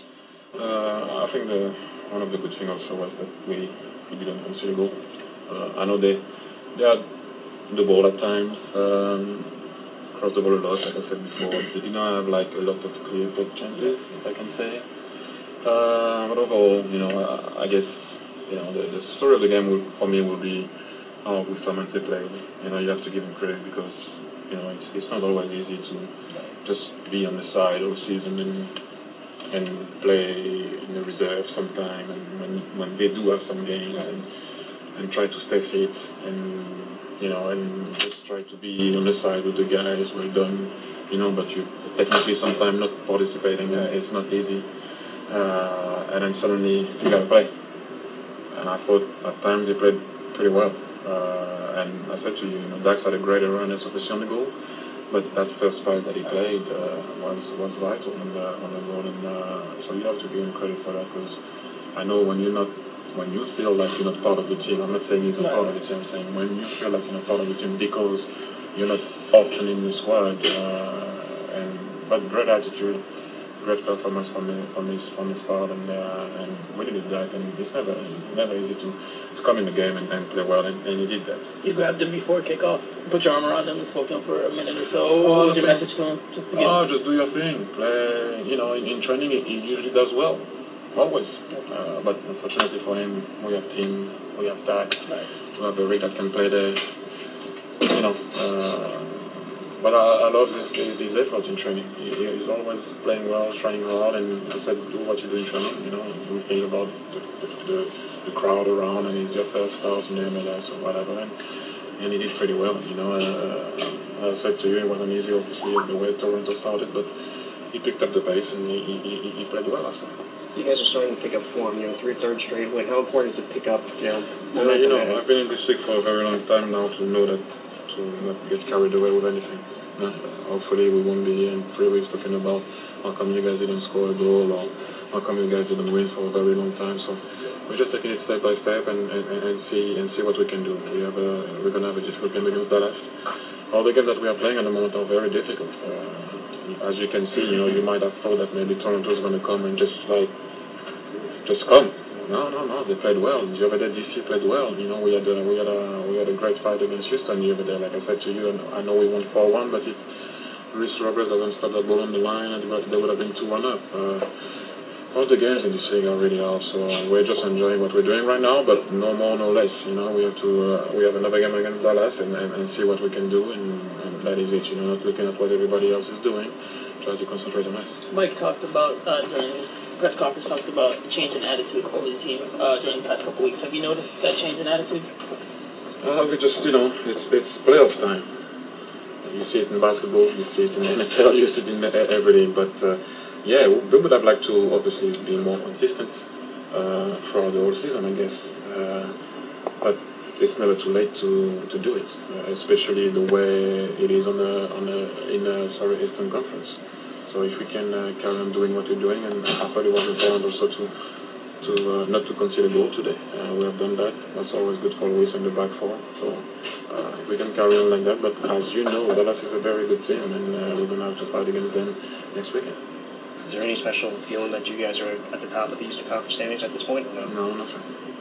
I think one of the good things also was that we didn't concede a goal. I know they had the ball at times, crossed the ball a lot, like I said before. They did not have like a lot of clear-cut chances, if I can say. But overall, I guess the story of the game for me will be how Bustamante played. You have to give him credit because it's not always easy to just be on the side all season and play in the reserve sometime, and when they do have some games and try to stay fit and just try to be on the side with the guys well done, but you technically sometimes not participating, it's not easy, and then suddenly you gotta play. And I thought at times they played pretty well. And I said to you, Dax had a great awareness, obviously on the goal, but that first fight that he played was vital on the goal, and so you have to give him credit for that, because I know when you feel like you're not part of the team, I'm not saying he's not part of the team, I'm saying when you feel like you're not part of the team because you're not often in the squad, but great attitude, great performance from the start, and we needed that, and it's never easy to come in the game and play well, and he did that. You grabbed him before kickoff, put your arm around him, and spoke to him for a minute or so. What was your message to him? Just do your thing. Play. In training he usually does well, always. But unfortunately for him, we have team, we have Dax, we have a Rick that can play there. But I love his efforts in training. He's always playing well, trying hard, and I said, do what you do in training. You think about the crowd around, and it's your first start in the MLS or whatever, and he did pretty well. I said to you, it wasn't easy, obviously, the way Toronto started, but he picked up the pace, and he played well last time. You guys are starting to pick up form, third straight win. How important is it to pick up, momentum? I've been in this league for a very long time now to know that, to not get carried away with anything. Hopefully we won't be in 3 weeks talking about how come you guys didn't score a goal, or how come you guys didn't win for a very long time. So we're just taking it step by step and see what we can do. We're gonna have a difficult game against Dallas. All the games that we are playing at the moment are very difficult. As you can see, you might have thought that maybe Toronto is gonna come and just come. No. They played well. The other day, DC played well. We had a great fight against Houston the other day. Like I said to you, and I know we won 4-1, but if Luis Roberts doesn't stop that ball on the line, they would have been 2-1 up. All the games in this league are really hard, so we're just enjoying what we're doing right now, but no more, no less. We have another game against Dallas and see what we can do, and that is it. Not looking at what everybody else is doing, try to concentrate on us. Mike talked about during his press conference about the change in attitude of the team during the past couple weeks. Have you noticed that change in attitude? We just, it's playoff time. You see it in basketball, you see it in NFL, you see it in everything, but yeah, we would have liked to obviously be more consistent throughout the whole season, I guess. But it's never too late to do it, especially the way it is in Eastern Conference. So if we can carry on doing what we're doing, and I thought it was important also to not to concede a goal today. We have done that. That's always good for Luis and the back four. So if we can carry on like that, but as you know, Dallas is a very good team, and we're going to have to fight against them next weekend. Is there any special feeling that you guys are at the top of the Eastern Conference standings at this point? No, nothing.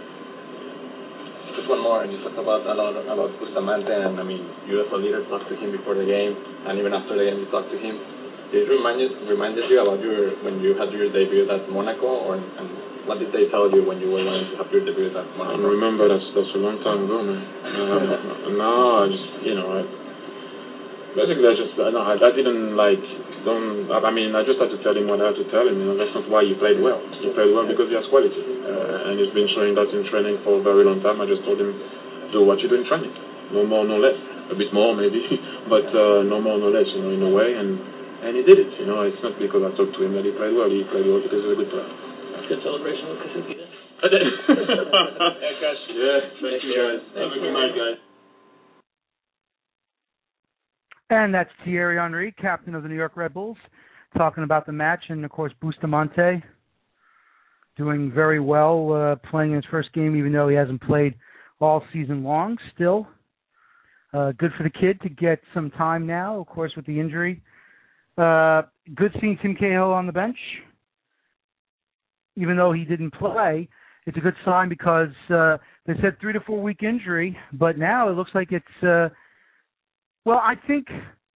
Just one more. You talked about Bustamante, and I mean, you as a leader talked to him before the game, and even after the game, you talked to him. Did it reminded you about when you had your debut at Monaco, and what did they tell you when you were going to have your debut at Monaco? I remember that's a long time ago, man. No, I just basically I didn't I just had to tell him what I had to tell him. That's not why he played well. He played well because he has quality, and he's been showing that in training for a very long time. I just told him, do what you do in training, no more, no less. A bit more maybe, but no more, no less. In a way, and he did it. It's not because I talked to him that he played well. He played well because he's a good player. Good celebration with Kasuki then. Yeah, thank you guys. Have a good night, guys. And that's Thierry Henry, captain of the New York Red Bulls, talking about the match. And, of course, Bustamante doing very well, playing in his first game, even though he hasn't played all season long still. Good for the kid to get some time now, of course, with the injury. Good seeing Tim Cahill on the bench. Even though he didn't play, it's a good sign because they said 3 to 4 week injury, but now it looks like it's I think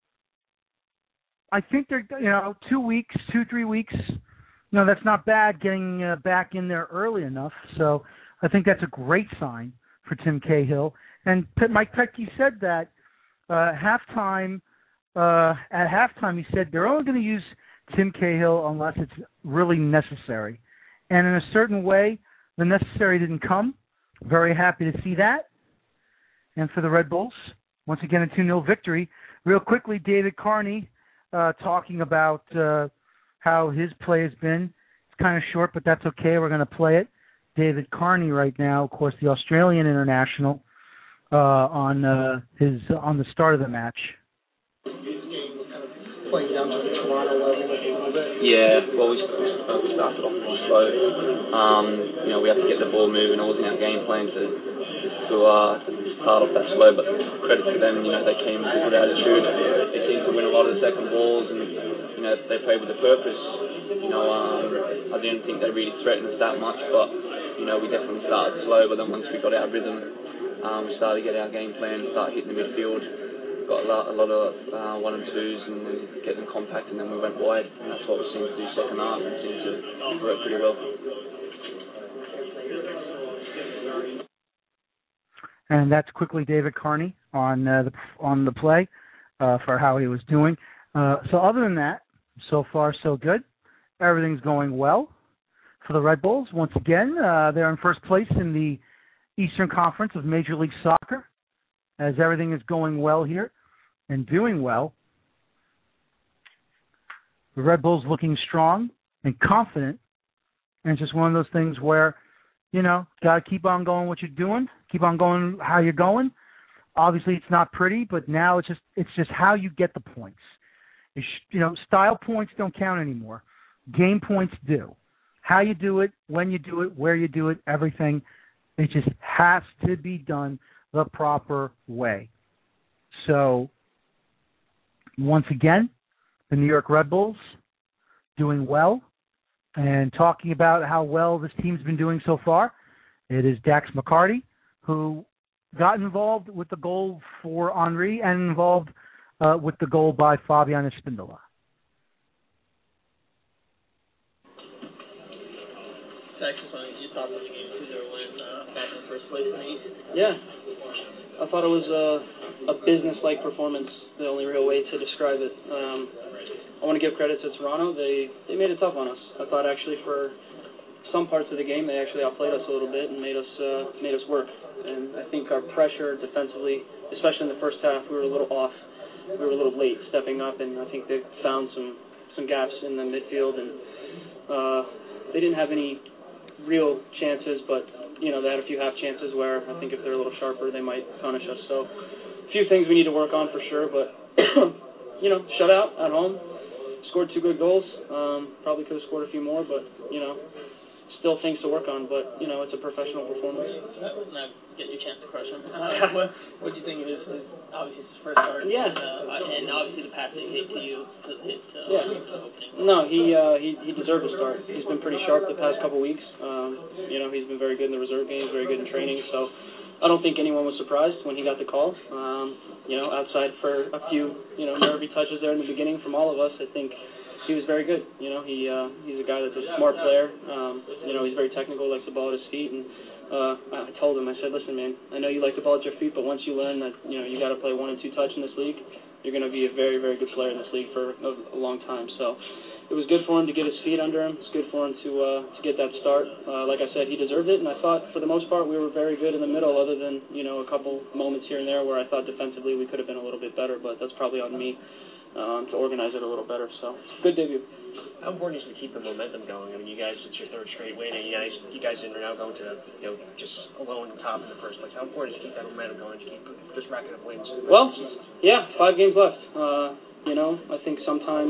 they're 2 weeks, 2-3 weeks. That's not bad getting back in there early enough. So I think that's a great sign for Tim Cahill. And Mike Petke said that at halftime he said they're only going to use Tim Cahill unless it's really necessary. And in a certain way, the necessary didn't come. Very happy to see that. And for the Red Bulls, once again, a 2-0 victory. Real quickly, David Carney talking about how his play has been. It's kind of short, but that's okay. We're going to play it. David Carney right now, of course, the Australian international, on the start of the match. Playing down to the Toronto level a little bit? Yeah, well, we started off slow. We had to get the ball moving. It wasn't our game plan to start off that slow, but credit to them, they came with a good attitude. They seemed to win a lot of the second balls, and, they played with a purpose. I didn't think they really threatened us that much, but, we definitely started slow, but then once we got our rhythm, we started to get our game plan, start hitting the midfield. Got a lot of 1 and 2s and then get them compact, and then we went wide, and that's what we seemed to do second half, and seemed to work pretty well. And that's quickly David Carney on the play for how he was doing. So other than that, so far so good. Everything's going well for the Red Bulls. Once again, they're in first place in the Eastern Conference of Major League Soccer, as everything is going well here and doing well. The Red Bulls looking strong and confident, and it's just one of those things where, got to keep on going what you're doing, keep on going how you're going. Obviously, it's not pretty, but now it's just how you get the points. Style points don't count anymore. Game points do. how you do it, when you do it, where you do it, everything. It just has to be done the proper way. So, once again, the New York Red Bulls doing well, and talking about how well this team's been doing so far, it is Dax McCarty who got involved with the goal for Henry and involved with the goal by Fabian Espindola. Dax, you thought of the game 2-0 win back in first place in the East? Yeah. I thought it was a business-like performance, the only real way to describe it. I want to give credit to Toronto. They made it tough on us. I thought actually for some parts of the game they actually outplayed us a little bit and made us work. And I think our pressure defensively, especially in the first half, we were a little off. We were a little late stepping up, and I think they found some gaps in the midfield. And they didn't have any real chances, but they had a few half chances where I think if they're a little sharper, they might punish us. So a few things we need to work on for sure, but shutout at home. Scored 2 good goals. Probably could have scored a few more, but still things to work on. But it's a professional performance. Now get your chance to crush him. What do you think of his obviously his first start? Yeah. And obviously the pass that hit to you to hit opening. No, he deserved a start. He's been pretty sharp the past couple weeks. He's been very good in the reserve games, very good in training. So I don't think anyone was surprised when he got the call. Outside for a few, nervy touches there in the beginning from all of us, I think he was very good. He's a guy that's a smart player. He's very technical, likes the ball at his feet. And I told him, I said, listen, man, I know you like the ball at your feet, but once you learn that, you got to play 1 and 2 touch in this league, you're going to be a very, very good player in this league for a long time. So it was good for him to get his feet under him. It's good for him to get that start. Like I said, he deserved it, and I thought for the most part we were very good in the middle, other than a couple moments here and there where I thought defensively we could have been a little bit better, but that's probably on me to organize it a little better. So good debut. How important is it to keep the momentum going? I mean, you guys, it's your 3rd straight win, and you guys are now going to just alone top in the first place. How important is it to keep that momentum going, to keep just racking up wins? Well, yeah, 5 games left. I think sometimes.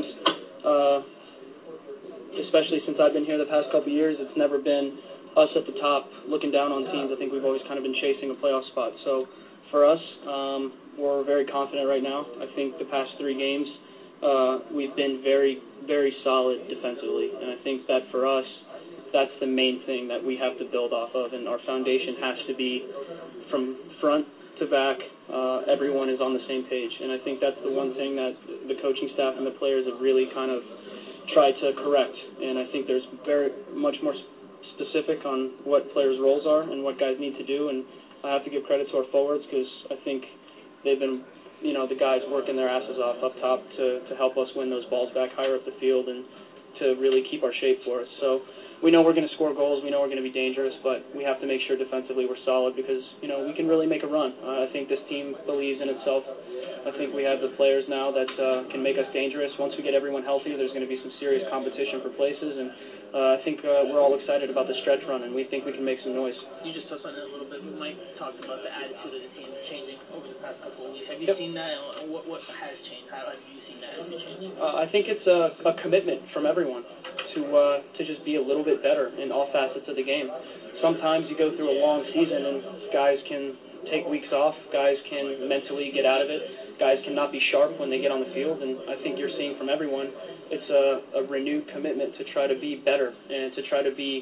Especially since I've been here the past couple of years, it's never been us at the top looking down on teams. I think we've always kind of been chasing a playoff spot. So for us, we're very confident right now. I think the past 3 games, we've been very, very solid defensively. And I think that for us, that's the main thing that we have to build off of. And our foundation has to be from front to back, everyone is on the same page. And I think that's the one thing that the coaching staff and the players have really kind of try to correct, and I think there's very much more specific on what players' roles are and what guys need to do, and I have to give credit to our forwards because I think they've been, the guys working their asses off up top to help us win those balls back higher up the field and to really keep our shape for us. So we know we're going to score goals, we know we're going to be dangerous, but we have to make sure defensively we're solid because, we can really make a run. I think this team believes in itself. I think we have the players now that can make us dangerous. Once we get everyone healthy, there's going to be some serious competition for places, and I think we're all excited about the stretch run, and we think we can make some noise. You just touched on it a little bit. Mike talked about the attitude of the team changing over the past couple of weeks. Have you seen that? What has changed? How have you seen that change? I think it's a commitment from everyone to just be a little bit better in all facets of the game. Sometimes you go through a long season and guys can take weeks off, guys can mentally get out of it, guys cannot be sharp when they get on the field, and I think you're seeing from everyone it's a renewed commitment to try to be better and to try to be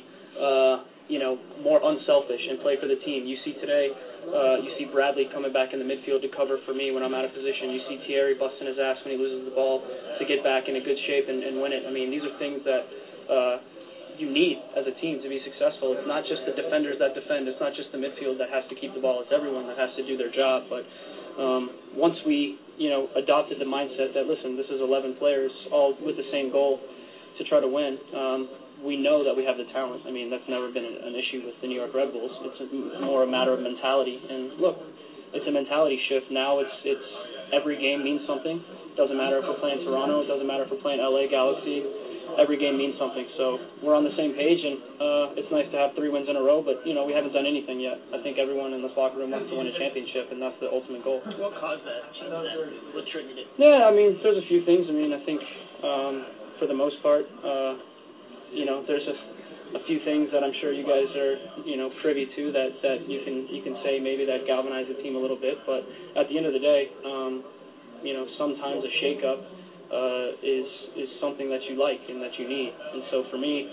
more unselfish and play for the team. You see today, you see Bradley coming back in the midfield to cover for me when I'm out of position. You see Thierry busting his ass when he loses the ball to get back in a good shape and win it. I mean, these are things that you need as a team to be successful. It's not just the defenders that defend. It's not just the midfield that has to keep the ball. It's everyone that has to do their job. But once we, adopted the mindset that, listen, this is 11 players all with the same goal to try to win, we know that we have the talent. I mean, that's never been an issue with the New York Red Bulls. It's more a matter of mentality. And look, it's a mentality shift. Now it's every game means something. It doesn't matter if we're playing Toronto. It doesn't matter if we're playing LA Galaxy. Every game means something. So we're on the same page, and it's nice to have 3 wins in a row, but, we haven't done anything yet. I think everyone in this locker room wants to win a championship, and that's the ultimate goal. What caused that? What triggered it? Yeah, I mean, there's a few things. I mean, I think for the most part, there's a few things that I'm sure you guys are, privy to that you can say maybe that galvanized the team a little bit. But at the end of the day, sometimes a shakeup is something that you like and that you need. And so for me,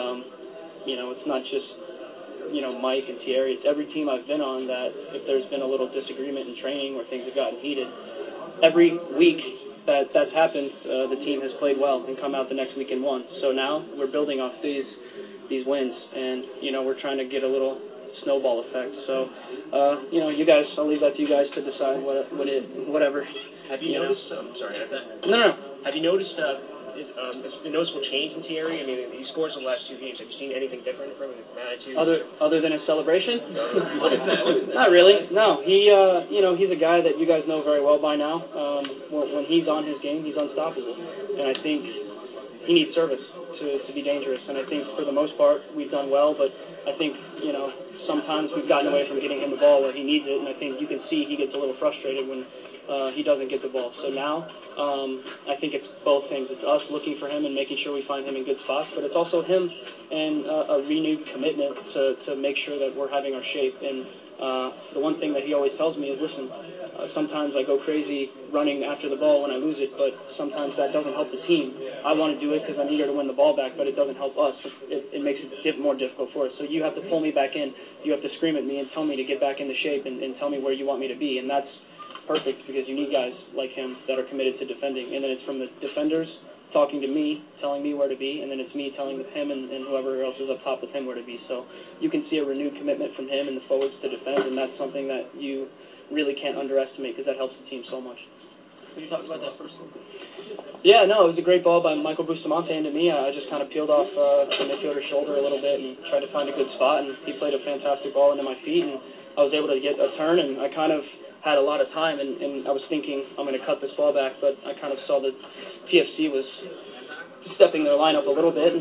it's not just Mike and Thierry. It's every team I've been on that if there's been a little disagreement in training or things have gotten heated, every week that's happened, the team has played well and come out the next week and won. So now we're building off these wins, and we're trying to get a little snowball effect. So you guys, I'll leave that to you guys to decide whatever. Have you noticed? Sorry. No. Have you noticed? Is a noticeable change in Thierry? I mean, he scores in the last 2 games. Have you seen anything different from his attitude? Other than his celebration? Not really. No, he's a guy that you guys know very well by now. When he's on his game, he's unstoppable, and I think he needs service to be dangerous. And I think for the most part we've done well, but I think sometimes we've gotten away from getting him the ball where he needs it, and I think you can see he gets a little frustrated when he doesn't get the ball. So now I think it's both things. It's us looking for him and making sure we find him in good spots, but it's also him and a renewed commitment to make sure that we're having our shape. And the one thing that he always tells me is, listen, sometimes I go crazy running after the ball when I lose it, but sometimes that doesn't help the team. I want to do it because I'm eager to win the ball back, but it doesn't help us. It makes it more difficult for us. So you have to pull me back in. You have to scream at me and tell me to get back into shape and tell me where you want me to be. And that's perfect because you need guys like him that are committed to defending. And then it's from the defenders talking to me, telling me where to be, and then it's me telling him and whoever else is up top with him where to be. So you can see a renewed commitment from him and the forwards to defend, and that's something that you really can't underestimate because that helps the team so much. Can you talk about that first? Yeah, no, it was a great ball by Michael Bustamante into me. I just kind of peeled off the midfielder's shoulder a little bit and tried to find a good spot, and he played a fantastic ball into my feet, and I was able to get a turn, and I kind of had a lot of time, and I was thinking I'm going to cut this ball back, but I kind of saw that TFC was stepping their lineup a little bit, and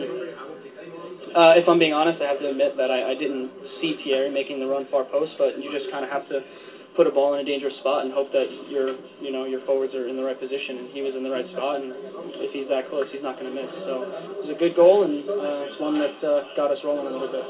if I'm being honest, I have to admit that I didn't see Thierry making the run far post, but you just kind of have to put a ball in a dangerous spot and hope that your forwards are in the right position, and he was in the right spot, and if he's that close, he's not going to miss. So it was a good goal, and it's one that got us rolling a little bit.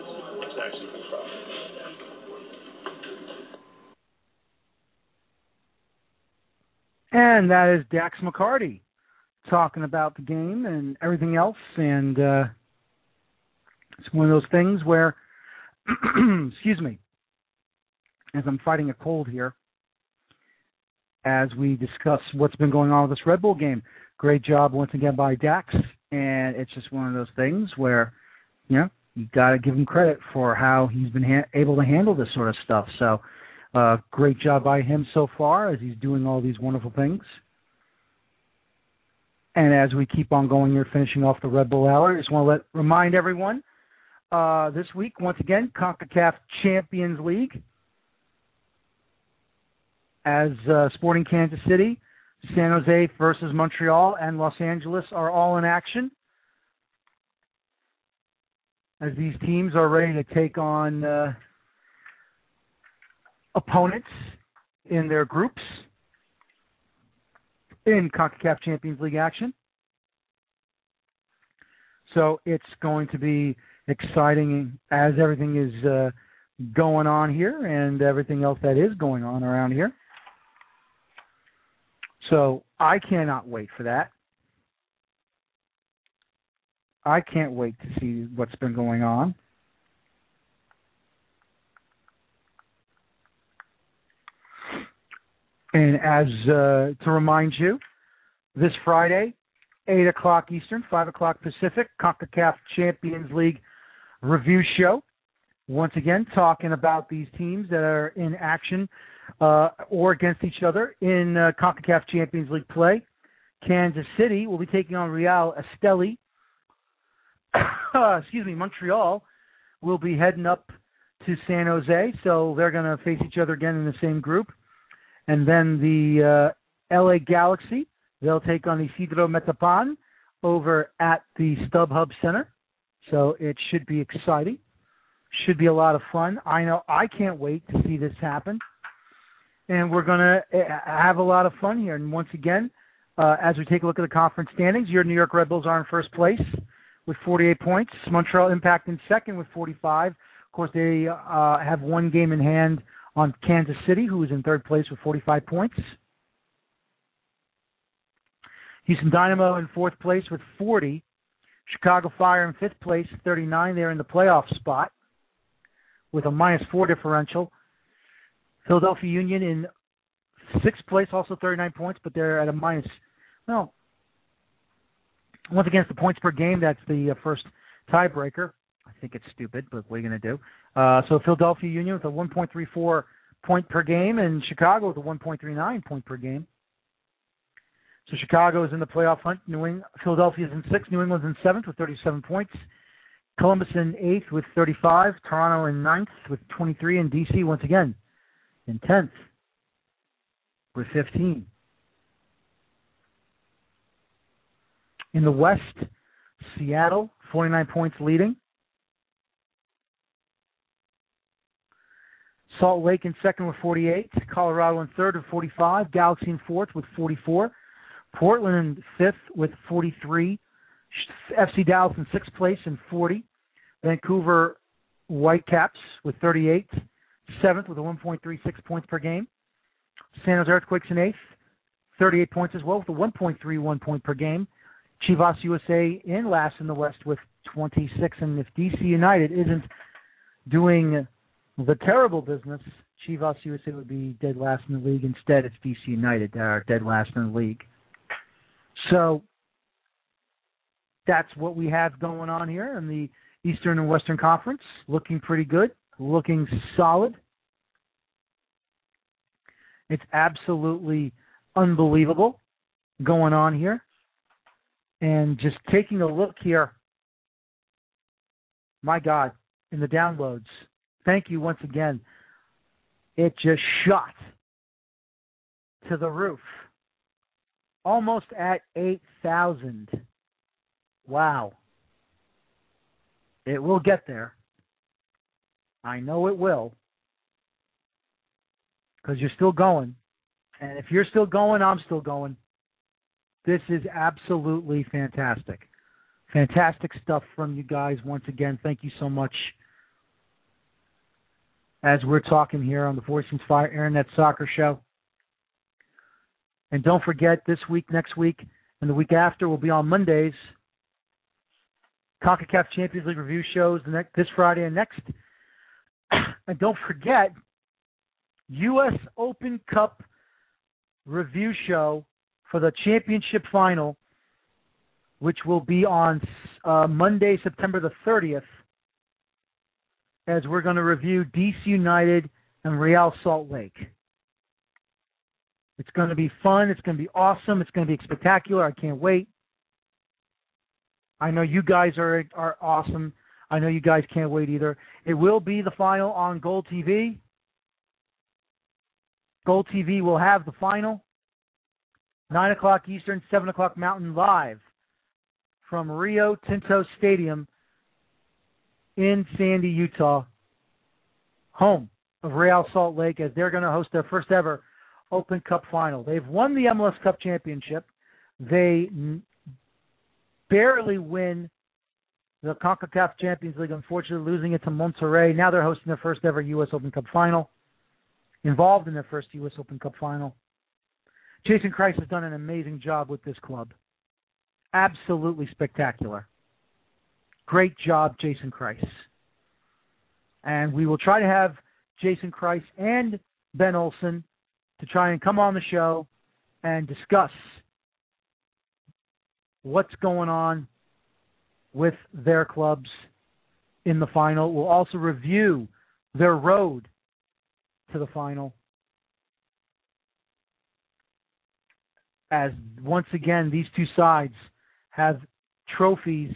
And that is Dax McCarty talking about the game and everything else. And it's one of those things where, excuse me, as I'm fighting a cold here, as we discuss what's been going on with this Red Bull game. Great job once again by Dax. And it's just one of those things where, you got to give him credit for how he's been able to handle this sort of stuff. So, great job by him so far as he's doing all these wonderful things. And as we keep on going here, finishing off the Red Bull Hour, I just want to remind everyone, this week, once again, CONCACAF Champions League, as Sporting Kansas City, San Jose versus Montreal, and Los Angeles are all in action, as these teams are ready to take on opponents in their groups in CONCACAF Champions League action. So it's going to be exciting as everything is going on here and everything else that is going on around here. So I cannot wait for that. I can't wait to see what's been going on. And as to remind you, this Friday, 8 o'clock Eastern, 5 o'clock Pacific, CONCACAF Champions League review show. Once again, talking about these teams that are in action or against each other in CONCACAF Champions League play. Kansas City will be taking on Real Esteli. Montreal will be heading up to San Jose, so they're going to face each other again in the same group. And then the LA Galaxy, they'll take on Isidro Metapan over at the StubHub Center. So it should be exciting. Should be a lot of fun. I know I can't wait to see this happen. And we're going to have a lot of fun here. And once again, as we take a look at the conference standings, your New York Red Bulls are in first place with 48 points. Montreal Impact in second with 45. Of course, they have one game in hand on Kansas City, who is in third place with 45 points. Houston Dynamo in fourth place with 40. Chicago Fire in fifth place, 39. They're in the playoff spot with a -4 differential. Philadelphia Union in sixth place, also 39 points, but they're at a minus. Well, once again, it's the points per game. That's the first tiebreaker. I think it's stupid, but what are you going to do? So Philadelphia Union with a 1.34 point per game, and Chicago with a 1.39 point per game. So Chicago is in the playoff hunt. Philadelphia is in sixth. New England's in seventh with 37 points. Columbus in eighth with 35. Toronto in ninth with 23. And D.C. once again in 10th with 15. In the West, Seattle, 49 points leading. Salt Lake in second with 48. Colorado in third with 45. Galaxy in fourth with 44. Portland in fifth with 43. FC Dallas in sixth place in 40. Vancouver Whitecaps with 38. Seventh with a 1.36 points per game. San Jose Earthquakes in eighth. 38 points as well with a 1.31 point per game. Chivas USA in last in the West with 26. And if DC United isn't doing the terrible business, Chivas USA would be dead last in the league. Instead, it's DC United that are dead last in the league. So that's what we have going on here in the Eastern and Western Conference. Looking pretty good, looking solid. It's absolutely unbelievable going on here. And just taking a look here, my God, in the downloads. Thank you once again. It just shot to the roof. Almost at 8,000. Wow. It will get there. I know it will. Because you're still going. And if you're still going, I'm still going. This is absolutely fantastic. Fantastic stuff from you guys. Once again, thank you so much. As we're talking here on the Voice and Fire Internet Soccer Show. And don't forget, this week, next week, and the week after will be on Mondays. CONCACAF Champions League review shows this Friday and next. And don't forget, U.S. Open Cup review show for the championship final, which will be on Monday, September the 30th, as we're going to review DC United and Real Salt Lake. It's going to be fun. It's going to be awesome. It's going to be spectacular. I can't wait. I know you guys are awesome. I know you guys can't wait either. It will be the final on Gold TV. Gold TV will have the final. 9 o'clock Eastern, 7 o'clock Mountain, live from Rio Tinto Stadium in Sandy, Utah, home of Real Salt Lake, as they're going to host their first ever Open Cup final. They've won the MLS Cup championship. They barely win the CONCACAF Champions League, unfortunately losing it to Monterrey. Now they're hosting their first ever U.S. Open Cup final, involved in their first U.S. Open Cup final. Jason Kreis has done an amazing job with this club. Absolutely spectacular. Great job, Jason Kreis. And we will try to have Jason Kreis and Ben Olsen to try and come on the show and discuss what's going on with their clubs in the final. We'll also review their road to the final, as once again these two sides have trophies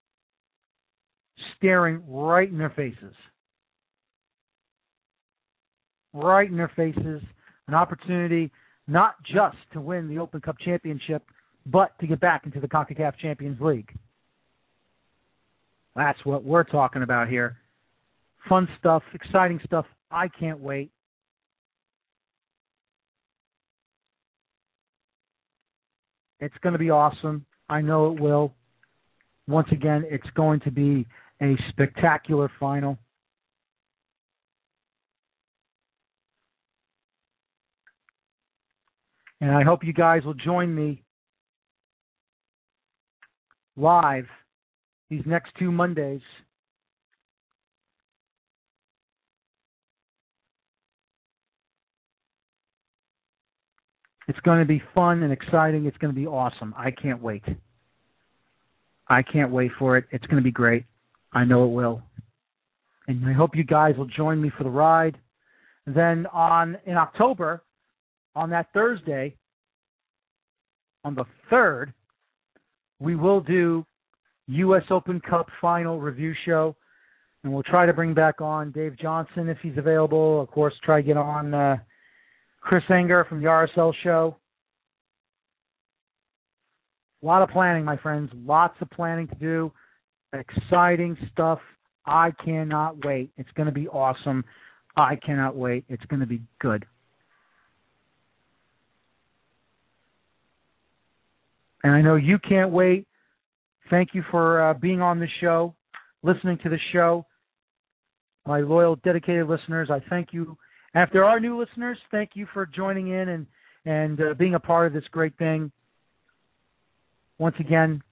staring right in their faces. Right in their faces. An opportunity not just to win the Open Cup championship, but to get back into the CONCACAF Champions League. That's what we're talking about here. Fun stuff, exciting stuff. I can't wait. It's going to be awesome. I know it will. Once again, it's going to be a spectacular final. And I hope you guys will join me live these next 2 Mondays. It's going to be fun and exciting. It's going to be awesome. I can't wait. I can't wait for it. It's going to be great. I know it will. And I hope you guys will join me for the ride. Then in October, on that Thursday, on the 3rd, we will do U.S. Open Cup final review show. And we'll try to bring back on Dave Johnson if he's available. Of course, try to get on Chris Enger from the RSL show. A lot of planning, my friends. Lots of planning to do. Exciting stuff. I cannot wait. It's going to be awesome. I cannot wait. It's going to be good. And I know you can't wait. Thank you for being on the show, listening to the show. My loyal, dedicated listeners, I thank you. And if there are new listeners, thank you for joining in and being a part of this great thing. Once again,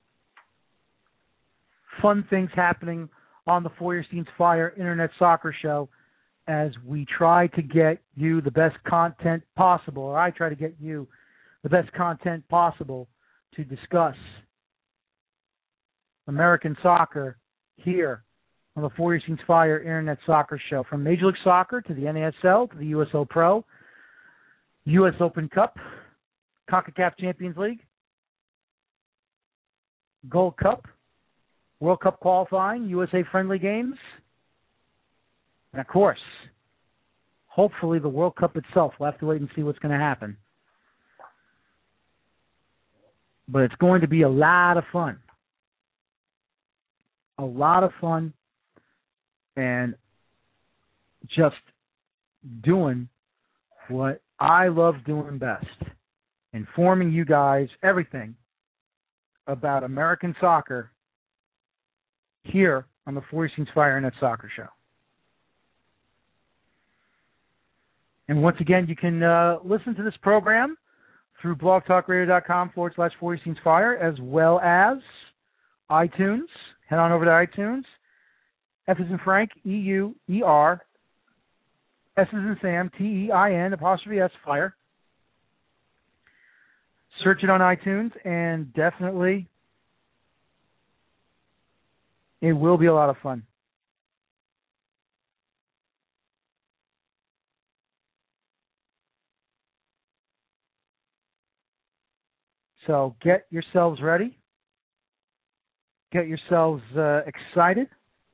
fun things happening on the Feuerstein's Fire Internet Soccer Show as we try to get you the best content possible, or I try to get you the best content possible to discuss American soccer here on the Feuerstein's Fire Internet Soccer Show. From Major League Soccer to the NASL to the USO Pro, U.S. Open Cup, CONCACAF Champions League, Gold Cup, World Cup qualifying, USA friendly games, and of course, hopefully the World Cup itself. We'll have to wait and see what's going to happen. But it's going to be a lot of fun. A lot of fun. And just doing what I love doing best. Informing you guys everything about American soccer here on the Feuerstein's Fire Internet Soccer Show. And once again, you can listen to this program through blogtalkradio.com/Feuerstein's Fire, as well as iTunes. Head on over to iTunes. F as in Frank, E-U-E-R, S as in Sam, T-E-I-N, _S, Fire. Search it on iTunes, and definitely it will be a lot of fun. So get yourselves ready. Get yourselves excited.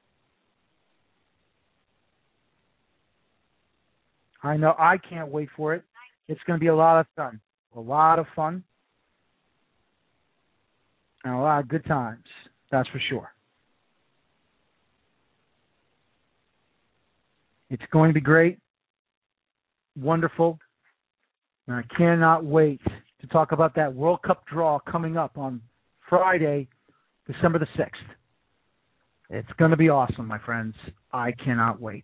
I know I can't wait for it. It's going to be a lot of fun. A lot of fun. And a lot of good times. That's for sure. It's going to be great. Wonderful. And I cannot wait to talk about that World Cup draw coming up on Friday, December the 6th. It's going to be awesome, my friends. I cannot wait.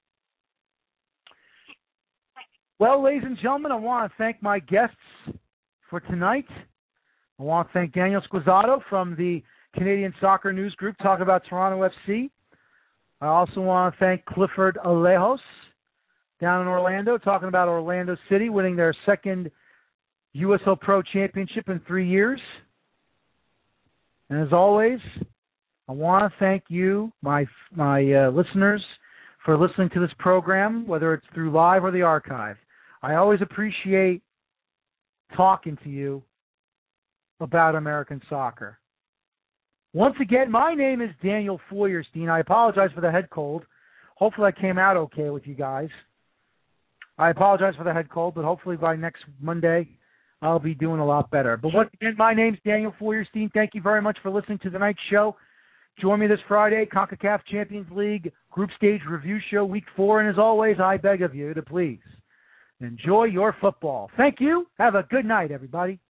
Well, ladies and gentlemen, I want to thank my guests for tonight. I want to thank Daniel Squizzato from the Canadian Soccer News Group talking about Toronto FC. I also want to thank Clifford Alejos down in Orlando talking about Orlando City winning their second USO Pro Championship in 3 years. And as always, I want to thank you, my listeners, for listening to this program, whether it's through live or the archive. I always appreciate talking to you about American soccer. Once again, my name is Daniel Feuerstein. I apologize for the head cold. Hopefully I came out okay with you guys. I apologize for the head cold, but hopefully by next Monday I'll be doing a lot better. But once again, my name's Daniel Feuerstein. Thank you very much for listening to tonight's show. Join me this Friday, CONCACAF Champions League Group Stage Review Show, Week 4. And as always, I beg of you to please enjoy your football. Thank you. Have a good night, everybody.